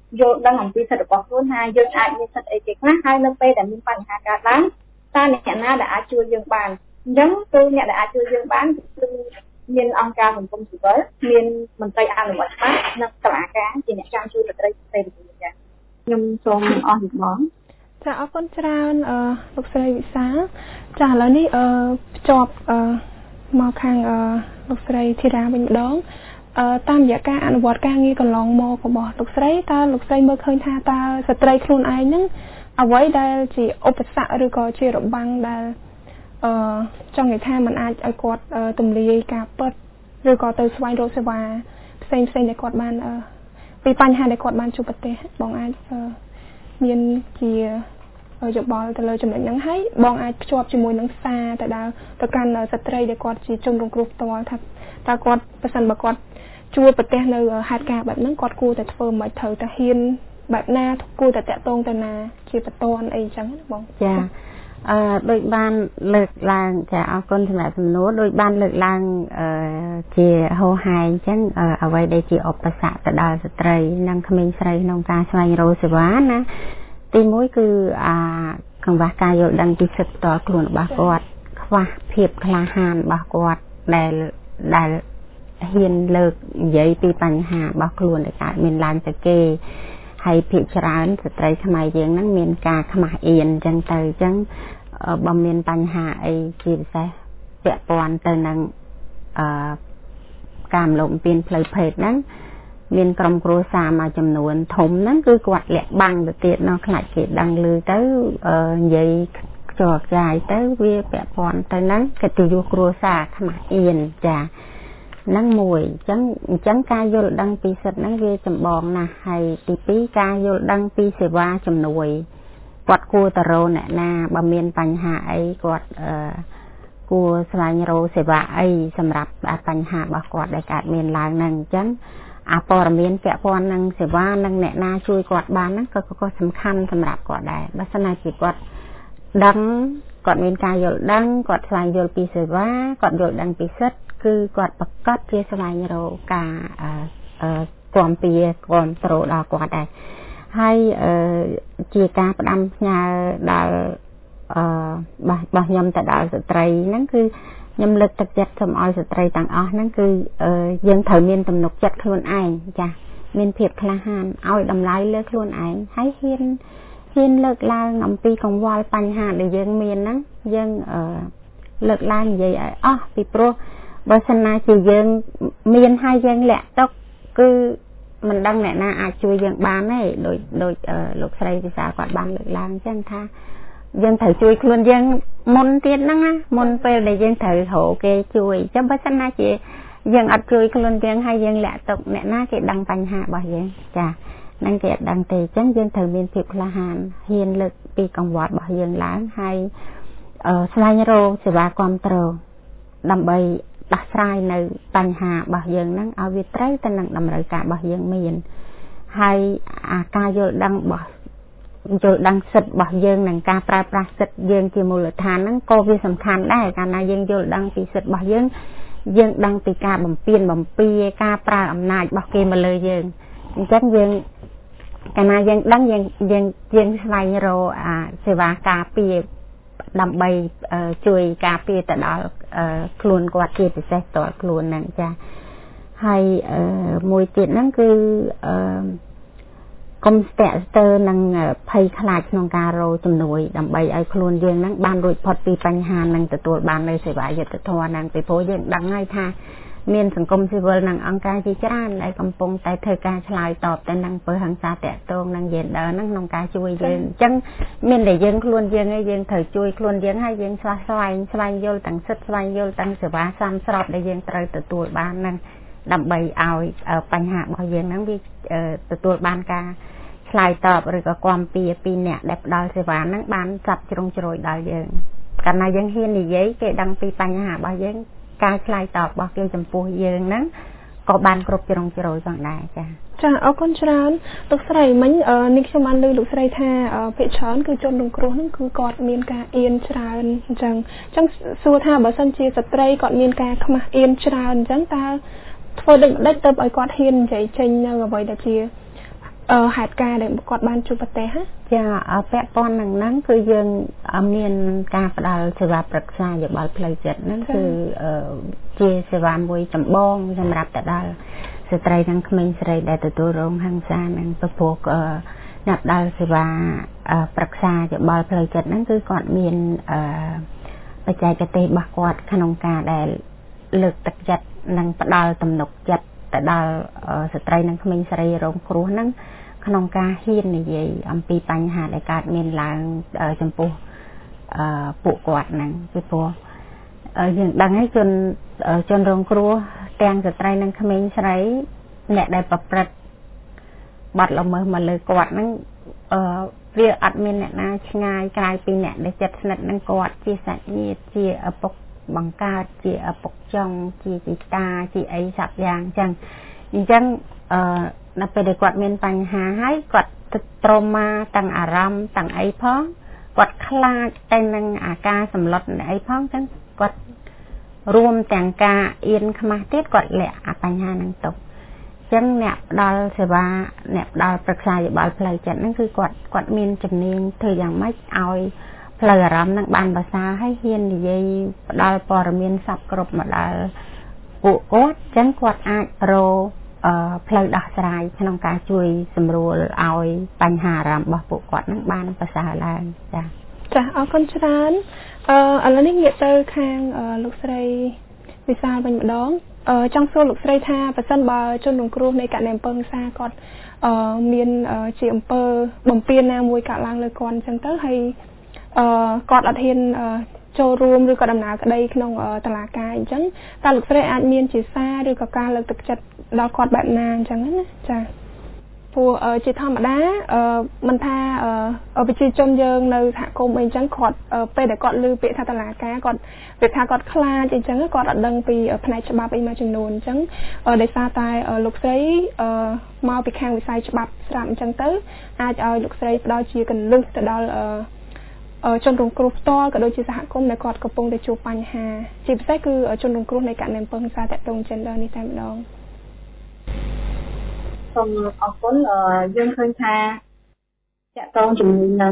យល់ដឹងអំពីសិទ្ធិរបស់ខ្លួនថាយើងអាចមានសិទ្ធិអីគេខ្លះហើយនៅពេលដែលមានបញ្ហាកើតឡើងតើអ្នកណាដែលអាចជួយយើងបានអញ្ចឹងគឺអ្នកដែលអាចជួយយើងបានគឺមានអង្គការសង្គមស៊ីវិលមានមន្ត្រីអនុវត្តច្បាប់និងតុលាការជាអ្នកចាំជួយស្ត្រីផ្សេងៗចា៎ខ្ញុំសូមអរគុណបងចាអរគុណច្រើនលោកស្រីវិសាលចាឥឡូវនេះភ្ជាប់មកខាងលោកស្រីធីតាវិញម្ដងតាមរយៈការអនុវត្តការងារកន្លងមករបស់លោកស្រីតើលោកស្រីមើលឃើញថាតើស្ត្រីខ្លួនឯងហ្នឹងអ្វីដែលជាឧបសគ្គឬក៏ជារបាំងដែលចង់និយាយថាมันអាចឲ្យគាត់ទម្លាយការពិតឬក៏ទៅស្វែងរកសេវាផ្សេងៗដែលគាត់បានពីបញ្ហាដែលគាត់បានជួបប្រទេសបងអាចមានជាយោបល់ទៅលើចំណុចហ្នឹងហើយបងអាចភ្ជាប់ជាមួយនឹងសារទៅដល់ទៅកាន់ស្ត្រីដែលគាត់ជាជនរងគ្រោះផ្ទាល់ថាតើគាត់ប្រសិនបើគាត់ជួបប្រទេសនៅហេតុការណ៍បែបហ្នឹងគាត់គួរតែធ្វើមិនត្រូវតែហ៊ានបែបណាគួរតែតាក់ទងទៅណាជាបន្ទាន់អីចឹងបងចាដោយបានលើកឡើងចាអរគុណសម្រាប់សំណួរដោយបានលើកឡើងជាហោហែអញ្ចឹងអ្វីដែលជាឧបសគ្គទៅដល់ស្ត្រីនិងក្មេងស្រីក្នុងការស្វែងរកសេវាណាទីមួយគឺកង្វះការយល់ដឹងពីសិទ្ធិផ្ទាល់ខ្លួនរបស់គាត់ខ្វះភាពក្លាហានរបស់គាត់ដែលហ៊ានលើកនិយាយពីបញ្ហារបស់ខ្លួនដែលកើតមានឡើងទៅគេហើយភាគច្រើនស្ត្រីខ្មែរយើងហ្នឹងមានការខ្មាស់អៀនអញ្ចឹងទៅអញ្ចឹងបើមានបញ្ហាអីជាពិសេសពាក់ព័ន្ធទៅនឹងការលំពៀនផ្លូវភេទហ្នឹងមានក្រុមគ្រួសារមួយចំនួនធំហ្នឹងគឺគាត់លាក់បាំងទៅទៀតនៅខ្លាចគេដឹងឮទៅនិយាយខ្ជល់ខ្ចាយទៅវាពាក់ព័ន្ធទៅហ្នឹងកិត្តិយសគ្រួសារខ្មាស់អៀនចានឹងមួយអញ្ចឹងការយល់ដឹងពីសិទ្ធិហ្នឹងវាចម្បងណាស់ហើយទី2ការយល់ដឹងពីសេវាជំនួយគាត់គួរទៅរកអ្នកណាបើមានបញ្ហាអីគាត់គួរស្វែងរកសេវាអីសម្រាប់បញ្ហារបស់គាត់ដែលកើតមានឡើងហ្នឹងអញ្ចឹងព័ត៌មានពាក់ព័ន្ធនឹងសេវានិងអ្នកណាជួយគាត់បានហ្នឹងក៏សំខាន់សម្រាប់គាត់ដែរបើសិនណាជាគាត់ដឹងគាត់មានការយល់ដឹងគាត់ស្វែងយល់ពីសេវាគាត់យល់ដឹងពីសិទ្ធិគឺគាត់ប្រកាសជាស្វែងរកការគាំពារគាំទ្រដល់គាត់ដែរហើយជាការផ្ដាំផ្ញើដល់របស់ខ្ញុំទៅដល់ស្ត្រីហ្នឹងគឺខ្ញុំលើកទឹកចិត្តសូមឲ្យស្ត្រីទាំងអស់ហ្នឹងគឺយើងត្រូវមានទំនុកចិត្តខ្លួនឯងចាមានភាពក្លាហានឲ្យតម្លៃលើខ្លួនឯងហើយហ៊ានលើកឡើងអំពីកង្វល់បញ្ហាដែលយើងមានហ្នឹងយើងលើកឡើងនិយាយឲ្យអស់ពីព្រោះបើសិនណាជាយើងមានហើយយើងលាក់ទុកគឺមិនដឹងអ្នកណាអាចជួយយើងបានទេដូចលោកស្រីវិសាលគាត់បានលើកឡើងអញ្ចឹងថាយើងត្រូវជួយខ្លួនយើងមុនទៀតហ្នឹងណាមុនពេលដែលយើងត្រូវរកគេជួយអញ្ចឹងបើសិនណាជាយើងអត់ជួយខ្លួនយើងហើយយើងលាក់ទុកអ្នកណាគេដឹងបញ្ហារបស់យើងចានឹងគេអត់ដឹងទេអញ្ចឹងយើងត្រូវមានភាពក្លាហានហ៊ានលើកពីកង្វល់របស់យើងឡើងហើយស្វែងរកសេវាគាំទ្រដើម្បីដោះស្រាយនៅបញ្ហារបស់យើងហ្នឹងឲ្យវាត្រូវទៅនឹងតម្រូវការរបស់យើងមានហើយការយល់ដឹងសិទ្ធិរបស់យើងនិងការប្រើប្រាស់សិទ្ធិយើងជាមូលដ្ឋានហ្នឹងក៏វាសំខាន់ដែរកាលណាយើងយល់ដឹងពីសិទ្ធិរបស់យើងដឹងពីការបំពានបំពារការប្រើអំណាចរបស់គេមកលើយើងអញ្ចឹងយើងកាលណាយើងដឹងយើងស្វែងរកសេវាការពារដើម្បីជួយការពារទៅដល់ខ្លួនគាត់ជាពិសេសតើខ្លួនហ្នឹងចាហើយមួយទៀតហ្នឹងគឺកុំស្ទាក់ស្ទើរនឹងភ័យខ្លាចក្នុងការរកជំនួយដើម្បីឲ្យខ្លួនយើងហ្នឹងបានរួចផុតពីបញ្ហានិងទទួលបាននូវសេវាយុត្តិធម៌ហ្នឹងពីព្រោះយើងដឹងហើយថាមានសង្គមស៊ីវិលនិងអង្គការជាច្រើនដែលកំពុងតែធ្វើការឆ្លើយតបទៅនឹងពើហិង្សាតាក់ទងនឹងយេនឌ័រហ្នឹងក្នុងការជួយយើងអញ្ចឹងមានតែយើងខ្លួនយើងឯងយើងត្រូវជួយខ្លួនយើងហើយយើងស្វែងយល់ទាំងសិទ្ធិស្វែងយល់ទាំងសេវាសមស្របដែលយើងត្រូវទទួលបានហ្នឹងដើម្បីឲ្យបញ្ហារបស់យើងហ្នឹងវាទទួលបានការឆ្លើយតបឬក៏គាំពារពីអ្នកដែលផ្ដល់សេវាហ្នឹងបានចាប់ជ្រុងជ្រោយដល់យើងកាលណាយើងហ៊ាននិយាយគេដឹងពីបញ្ហារបស់យើងការឆ្លើយតបរបស់គេចំពោះយើងហ្នឹងក៏បានគ្រប់ជ្រុងជ្រោយផងដែរចាអរគុណច្រើនលោកស្រីមិញនេះខ្ញុំបានលើលោកស្រីថាភាគច្រើនគឺជនរងគ្រោះហ្នឹងគឺគាត់មានការអៀនច្រើនអញ្ចឹងសួរថាបើសិនជាស្ត្រីគាត់មានការខ្មាស់អៀនច្រើនអញ្ចឹងតើធ្វើដូចម្ដេចទៅឲ្យគាត់ហ៊ាននិយាយចេញនៅអ្វីដែលជាហេតុការណ៍ដែលគាត់បានជួបប្រទេសចាពាក់ព័ន្ធនឹងហ្នឹងគឺយើងមានការផ្ដល់សេវាប្រឹក្សាយោបល់ផ្លូវចិត្តហ្នឹងគឺជាសេវាមួយចម្បងសម្រាប់ទៅដល់ស្ត្រីនិងក្មេងស្រីដែលទទួលរងហិង្សាហ្នឹងព្រោះអ្នកផ្ដល់សេវាប្រឹក្សាយោបល់ផ្លូវចិត្តហ្នឹងគឺគាត់មានបច្ចេកទេសរបស់គាត់ក្នុងការដែលលើកទឹកចិត្តនិងផ្ដល់ទំនុកចិត្តទៅដល់ស្ត្រីនិងក្មេងស្រីរងគ្រោះហ្នឹងក្នុងការហ៊ាននិយាយអំពីបញ្ហាដែលកើតមានឡើងចំពោះពួកគាត់ហ្នឹងពីព្រោះយើងដឹងហើយជនរងគ្រោះទាំងស្ត្រីនិងក្មេងស្រីអ្នកដែលប្រព្រឹត្តបាត់ល្មើសមកលើគាត់ហ្នឹងវាអត់មានអ្នកណាឆ្ងាយក្រៅពីអ្នកដែលចិត្តស្និទ្ធនឹងគាត់ជាសាច់ញាតិជាឪពុកបង្កើតជាឪពុកចុងជាជីតាជាអីសពយ៉ាងអញ្ចឹងនៅពេលដែលគាត់មានបញ្ហាហើយគាត់ត្រមមកទាំងអារម្មណ៍ទាំងអីផងគាត់ខ្លាចតែនឹងអាការសម្លុតអីផងអញ្ចឹងគាត់រួមទាំងការអៀនខ្មាស់ទៀតគាត់លាក់អាបញ្ហាហ្នឹងទុកអញ្ចឹងអ្នកផ្ដល់សេវាអ្នកផ្ដល់ប្រឹក្សាយោបល់ផ្លូវចិត្តហ្នឹងគឺគាត់មានជំនាញធ្វើយ៉ាងម៉េចឲ្យផ្លូវអារម្មណ៍នឹងបានប្រសើរហើយហ៊ាននិយាយផ្ដល់ព័ត៌មានសពគ្រប់មកដល់ពួកគាត់អញ្ចឹងគាត់អាចរកផ្លូវដោះស្រាយក្នុងការជួយសម្រួលឲ្យបញ្ហាអារម្មណ៍របស់ពួកគាត់នឹងបានប្រសើរឡើងចា៎អរគុណច្រើនឥឡូវនេះងាកទៅខាងលោកស្រីវិសាលវិញម្ដងចង់សួរលោកស្រីថាប្រសិនបើជនរងគ្រោះនៃករណីអំពើហិង្សាគាត់មានជាអំពើបំពានណាមួយកើតឡើងលើគាត់អញ្ចឹងទៅហើយគាត់អត់ហ៊ានចូលរួមឬក៏ដំណើរក្តីក្នុងតុលាការអញ្ចឹងតើលោកស្រីអាចមានជាសារឬក៏ការលើកទឹកចិត្តដល់គាត់បែបណាអញ្ចឹងណាចា៎ព្រោះជាធម្មតាមិនថាប្រជាជនយើងនៅសហគមន៍អីអញ្ចឹងគាត់ពេលដែលគាត់ឮពាក្យថាតុលាការគាត់វាថាគាត់ខ្លាចអីអញ្ចឹងគាត់អត់ដឹងពីផ្នែកច្បាប់អីមួយចំនួនអញ្ចឹងដោយសារតែលោកស្រីមកពីខាងវិស័យច្បាប់ស្រាប់អញ្ចឹងទៅអាចឲ្យលោកស្រីផ្ដល់ជាកន្លឹះទៅដល់ជនរងគ្រោះផ្ទាល់ក៏ដូចជាសហគមន៍ដែលគាត់កំពុងតែជួបបញ្ហាជាពិសេសគឺជនរងគ្រោះនៃករណីអំពើហិង្សាតាក់ទង gender នេះតែម្ដងសូមអរគុណយើងឃើញថាតាក់ទងជាមួយនឹង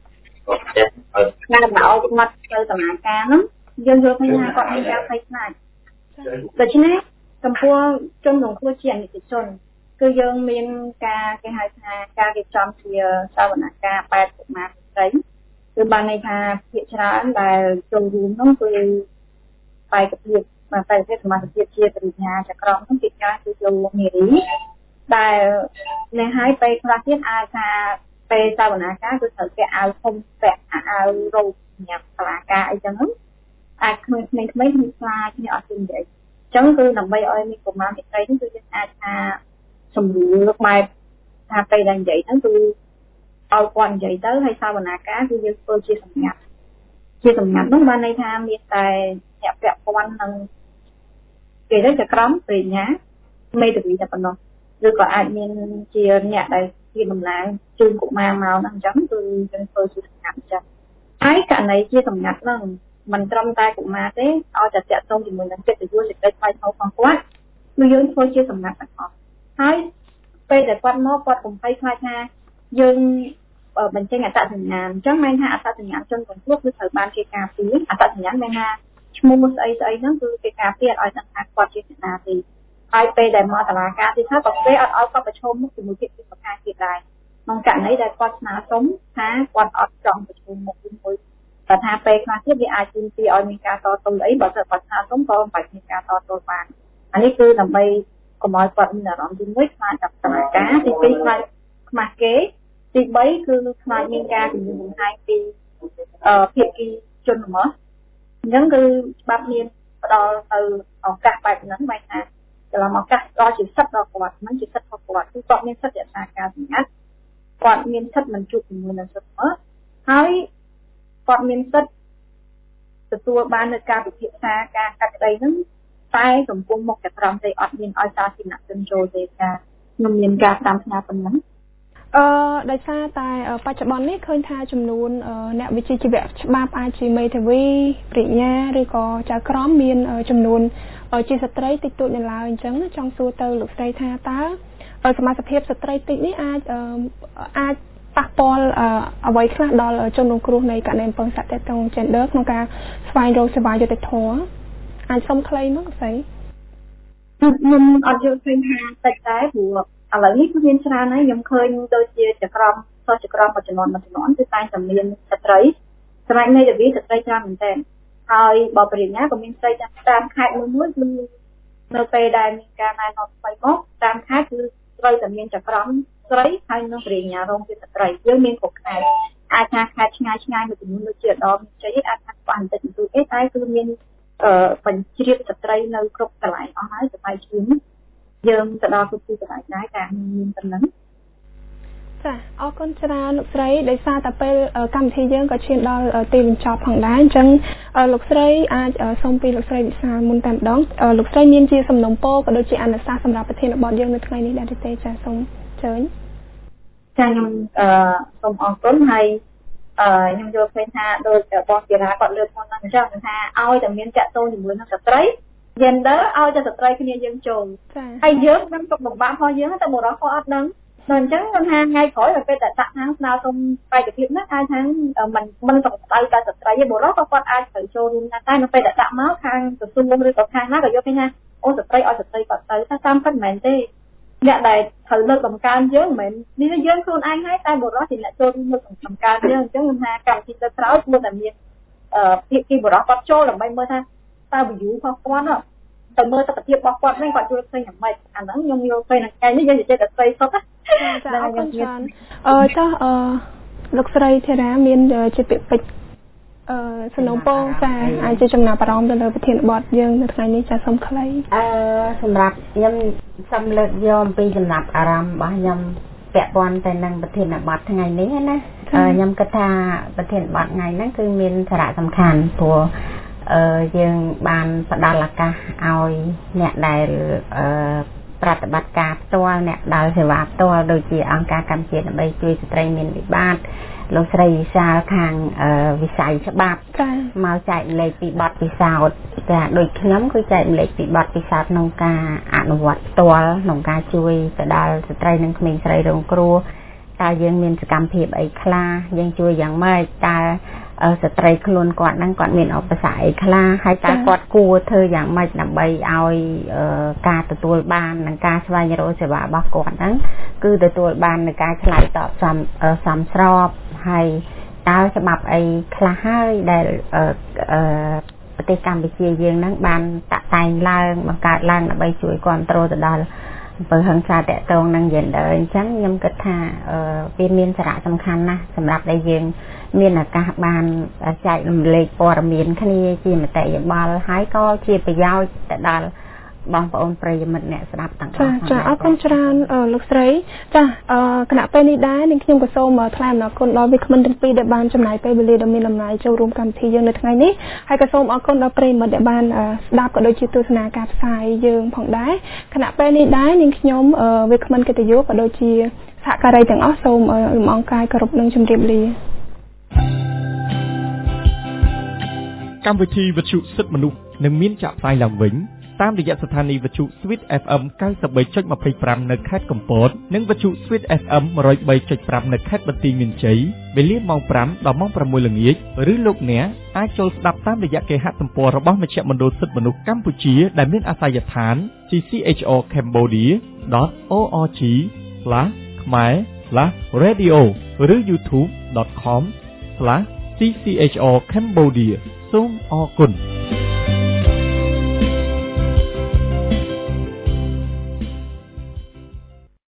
ការដាក់ឲ្យមកទៅដំណើរការនោះយើងយល់ឃើញថាគាត់មានការភ័យខ្លាចដូច្នេះចំពោះជនរងគ្រោះជាអនិច្ចជនគឺយើងមានការគេហៅថាការរៀបចំជាសវនកម្មបែបកុមារស្រីគឺបានន័យថាភាគច្រើនដែលចូលរួមនោះគឺបែកភាពសមាជិកជាបរិញ្ញាចក្រមនោះភាគច្រើនគឺចូលនារីដែលនេះហើយពេលខ្លះទៀតអាចថាពេលសវនាការគឺត្រូវពាក់អាវធំពាក់អាវរោគសម្រាប់សាលាការអីចឹងអាចក្មេងៗខ្លាចគ្នាអត់ជិះនិយាយអញ្ចឹងគឺដើម្បីឲ្យមានកុមារស្រីនេះគឺយើងអាចថាសម្រួលបែបថាពេលដែលនិយាយហ្នឹងគឺឲ្យគាត់និយាយទៅហើយសវនាការគឺយើងធ្វើជាសម្ងាត់នោះបានន័យថាមានតែអ្នកពាក់ព័ន្ធនឹងគេទៅចក្រមបរិញ្ញាមេធាវីតែប៉ុណ្ណោះឬក៏អាចមានជាអ្នកដែលជាតំណាងជូនកុមារមកហ្នឹងអញ្ចឹងគឺយើងធ្វើជាសម្ងាត់អញ្ចឹងហើយករណីជាសម្ងាត់ហ្នឹងមិនត្រឹមតែកុមារទេឲ្យតែតាក់ទងជាមួយនឹងកិត្តិយសសេចក្តីថ្លៃថ្នូរของគាត់គឺយើងធ្វើជាសម្ងាត់ទាំងអស់ហើយពេលដែលគាត់មកគាត់កុំភ័យខ្លាចថាយើងបញ្ចេញអត្តសញ្ញាណអញ្ចឹងមានថាអត្តសញ្ញាណជនរងគ្រោះគឺត្រូវបានគេការពារអត្តសញ្ញាណមានថាឈ្មោះស្អីហ្នឹងគឺគេការពារឲ្យដឹងថាគាត់ជាអ្នកណាទេហើយពេលដែលមកតុលាការទីថាក៏គេអត់ឲ្យគាត់ប្រឈមមុខជាមួយភាគីម្ខាងទៀតដែរក្នុងករណីដែលគាត់ស្នើសុំថាគាត់អត់ចង់ប្រឈមមុខជាមួយតែថាពេលខ្លះទៀតវាអាចទាមទារឲ្យមានការតទល់អីបើសិនគាត់ស្នើសុំក៏មិនបាច់មានការតទល់បានអានេះគឺដើម្បីកុំឲ្យគាត់មានអារម្មណ៍ទី1ខ្លាចដល់តុលាការទី2ខ្លាចខ្មាស់គេទី3គឺខ្លាចមានការគំរាមកំហែងពីភាគីជនល្មើសអញ្ចឹងគឺច្បាប់មានផ្ដល់ទៅឱកាសបែបហ្នឹងបែរថាកន្លងឱកាសដល់ជាសិទ្ធិដល់គាត់មិនជាសិទ្ធិរបស់គាត់គឺគាត់មានសិទ្ធិរក្សាការសម្ងាត់គាត់មានសិទ្ធិមិនជួបជាមួយនឹងសិទ្ធិមើលហើយគាត់មានសិទ្ធិទទួលបាននៅការពិភាក្សាការកាត់ក្តីហ្នឹងតែចំពោះមុខចក្រមទេអត់មានឲ្យសាធារណជនចូលទេការខ្ញុំមានការតាមផ្នែកប៉ុណ្ណឹងដោយសារតែបច្ចុប្បន្ននេះឃើញថាចំនួនអ្នកវិជ្ជាជីវៈច្បាប់អាចជាមេធាវីបរិញ្ញាឬក៏ចៅក្រមមានចំនួនជាស្ត្រីតិចតួចនៅឡើយអញ្ចឹងចង់សួរទៅលោកស្រីថាតើសមាជិកភាពស្ត្រីតិចនេះអាចប៉ះពាល់អ្វីខ្លះដល់ជនរងគ្រោះនៃករណីអំពើហិង្សាទាក់ទង gender ក្នុងការស្វែងរកសេវាយុត្តិធម៌អាចសុំខ្លីមកស្អីខ្ញុំអត់យល់ឃើញថាតិចដែរព្រោះឥឡូវនេះគឺមានច្រើនហើយខ្ញុំឃើញដូចជាចក្រមសិស្សចក្រមមួយចំនួនគឺតែងតែមានស្ត្រីសម្រាប់នៃវិស្ត្រីច្រើនមែនទែនហើយបើបរិញ្ញាក៏មានស្ត្រីតាមខេត្តមួយគឺនៅពេលដែលមានការណែនាំថ្មីមកតាមខេត្តគឺត្រូវតែមានចក្រមស្រីហើយនឹងបរិញ្ញារងជាស្ត្រីយើងមានគ្រប់ខេត្តអាចថាខេត្តឆ្ងាយមួយចំនួនដូចជាឧត្តរមានជ័យអាចថាស្វាបន្តិចបន្តួចតែគឺមានបញ្ជ្រាបស្ត្រីនៅគ្រប់កន្លែងអស់ហើយស្បែកជឿនយើងទៅដល់គ្រប់ទីកន្លែងដែរការមានប៉ុណ្ណឹងចាអរគុណច្រើនលោកស្រីដោយសារតែពេលកម្មវិធីយើងក៏ឈានដល់ទីបញ្ចប់ផងដែរអញ្ចឹងលោកស្រីអាចសូមពីលោកស្រីវិសាលមុនតែម្ដងលោកស្រីមានជាសំណុំពរក៏ដូចជាអនុសាសន៍សម្រាប់ប្រធានបទយើងនៅថ្ងៃនេះដែរទេចាសូមអញ្ជើញចាខ្ញុំសូមអរគុណហើយខ្ញុំយល់ឃើញថាដោយបងជារាគាត់លើកមុនហ្នឹងអញ្ចឹងថាឲ្យតែមានចាក់ទងជាមួយនឹងស្ត្រី gender ឲ្យតែស្ត្រីគ្នាយើងចូលហើយយើងនឹងទុកលំបាករបស់យើងតែបុរសគាត់អត់ដឹងអញ្ចឹងខ្ញុំថាថ្ងៃក្រោយទៅពេលតែដាក់ខាងស្នើសុំបេក្ខភាពហ្នឹងអាចថាមិនសំដៅតែស្ត្រីទេបុរសក៏គាត់អាចត្រូវចូលរួមដែរតែនៅពេលដែលដាក់មកខាងក្រសួងឬក៏ខាងណាក៏យកឃើញថាអូស្ត្រីឲ្យស្ត្រីគាត់ទៅតែតាមពិតមិនមែនទេអ្នកដែលត្រូវលើកដំកើងយើងមិនមែននេះយើងខ្លួនឯងហើយតែបុរសជាអ្នកចូលរួមលើកដំកើងយើងអញ្ចឹងខ្ញុំថាកម្មវិធីទៅក្រោយគួរតែមានភាគីបុរសគាត់ចូលដើម្បីមើលថាតើ view របស់គាត់ទៅមើលទស្សនវិជ្ជារបស់គាត់ហ្នឹងគាត់យល់ឃើញយ៉ាងម៉េចអាហ្នឹងខ្ញុំយល់ឃើញថ្ងៃនេះយើងនិយាយតែស្រីសុទ្ធចាអរគុណច្រើនចុះលោកស្រីធារាមានជាពាក្យពេចន៍សំណូមពរចាអាចជាចំណាប់អារម្មណ៍ទៅលើប្រធានបទយើងនៅថ្ងៃនេះចាសូមខ្លីសម្រាប់ខ្ញុំសូមលើកយកអំពីចំណាប់អារម្មណ៍របស់ខ្ញុំពាក់ព័ន្ធទៅនឹងប្រធានបទថ្ងៃនេះណាខ្ញុំគិតថាប្រធានបទថ្ងៃហ្នឹងគឺមានសារៈសំខាន់ព្រោះយើងបានផ្ដល់ឱកាសឲ្យអ្នកដែលប្រតិបត្តិការផ្ទាល់អ្នកដែលសេវាផ្ទាល់ដូចជាអង្គការកម្ពុជាដើម្បីជួយស្ត្រីមានវិបត្តិលោកស្រីវិសាលខាងវិស័យច្បាប់មកចែករំលែកពីបទពិសោធន៍ចាដូចខ្ញុំគឺចែករំលែកពីបទពិសោធន៍ក្នុងការអនុវត្តផ្ទាល់ក្នុងការជួយទៅដល់ស្ត្រីនិងក្មេងស្រីរងគ្រោះតើយើងមានសកម្មភាពអីខ្លះយើងជួយយ៉ាងម៉េចតើស្ត្រីខ្លួនគាត់ហ្នឹងគាត់មានឧបសគ្គអីខ្លះហើយតើគាត់គួរធ្វើយ៉ាងម៉េចដើម្បីឲ្យការទទួលបាននិងការស្វែងរកសេវារបស់គាត់ហ្នឹងគឺទទួលបាននឹងការឆ្លើយតបសមស្របហើយតើច្បាប់អីខ្លះហើយដែលប្រទេសកម្ពុជាយើងហ្នឹងបានតាក់តែងឡើងបង្កើតឡើងដើម្បីជួយគ្រប់គ្រងទៅដល់អំពើហិង្សាតាក់ទងនឹង gender អញ្ចឹងខ្ញុំគិតថាវាមានសារៈសំខាន់ណាស់សម្រាប់ដែលយើងមានឱកាសបានចែករំលែកព័ត៌មានគ្នាជាមតិយោបល់ហើយក៏ជាប្រយោជន៍ទៅដល់បងប្អូនប្រិយមិត្តអ្នកស្ដាប់ទាំងអស់ចាអរគុណច្រើនលោកស្រីចាគណៈពេលនេះដែរនាងខ្ញុំក៏សូមថ្លែងអំណរគុណដល់វិក្កាមទាំងពីរដែលបានចំណាយពេលវេលាដ៏មានតម្លៃចូលរួមកម្មវិធីយើងនៅថ្ងៃនេះហើយក៏សូមអរគុណដល់ប្រិយមិត្តដែលបានស្ដាប់ក៏ដូចជាទស្សនាការផ្សាយយើងផងដែរគណៈពេលនេះដែរនាងខ្ញុំវិក្កាមកិត្តិយសក៏ដូចជាសហការីទាំងអស់សូមលំអរកាយគោរពនិងជម្រាបលាកម្មវិធីវិទ្យុសិទ្ធិមនុស្សនឹងមានចាក់ផ្សាយឡើងវិញតាមរយៈស្ថានីយ៍វិទ្យុ Sweet FM 93.25 នៅខេត្តកំពតនិងវិទ្យុ Sweet FM 103.5 នៅខេត្តបន្ទាយមានជ័យវេលាម៉ោង 5 ដល់ម៉ោង 6 ល្ងាចឬលោកអ្នកអាចចូលស្ដាប់តាមរយៈគេហទំព័ររបស់មជ្ឈមណ្ឌលសិទ្ធិមនុស្សកម្ពុជាដែលមានអាសយដ្ឋាន gchorcambodia.org/khmer/radio ឬ youtube.com/gchorcambodia សូមអរគុណ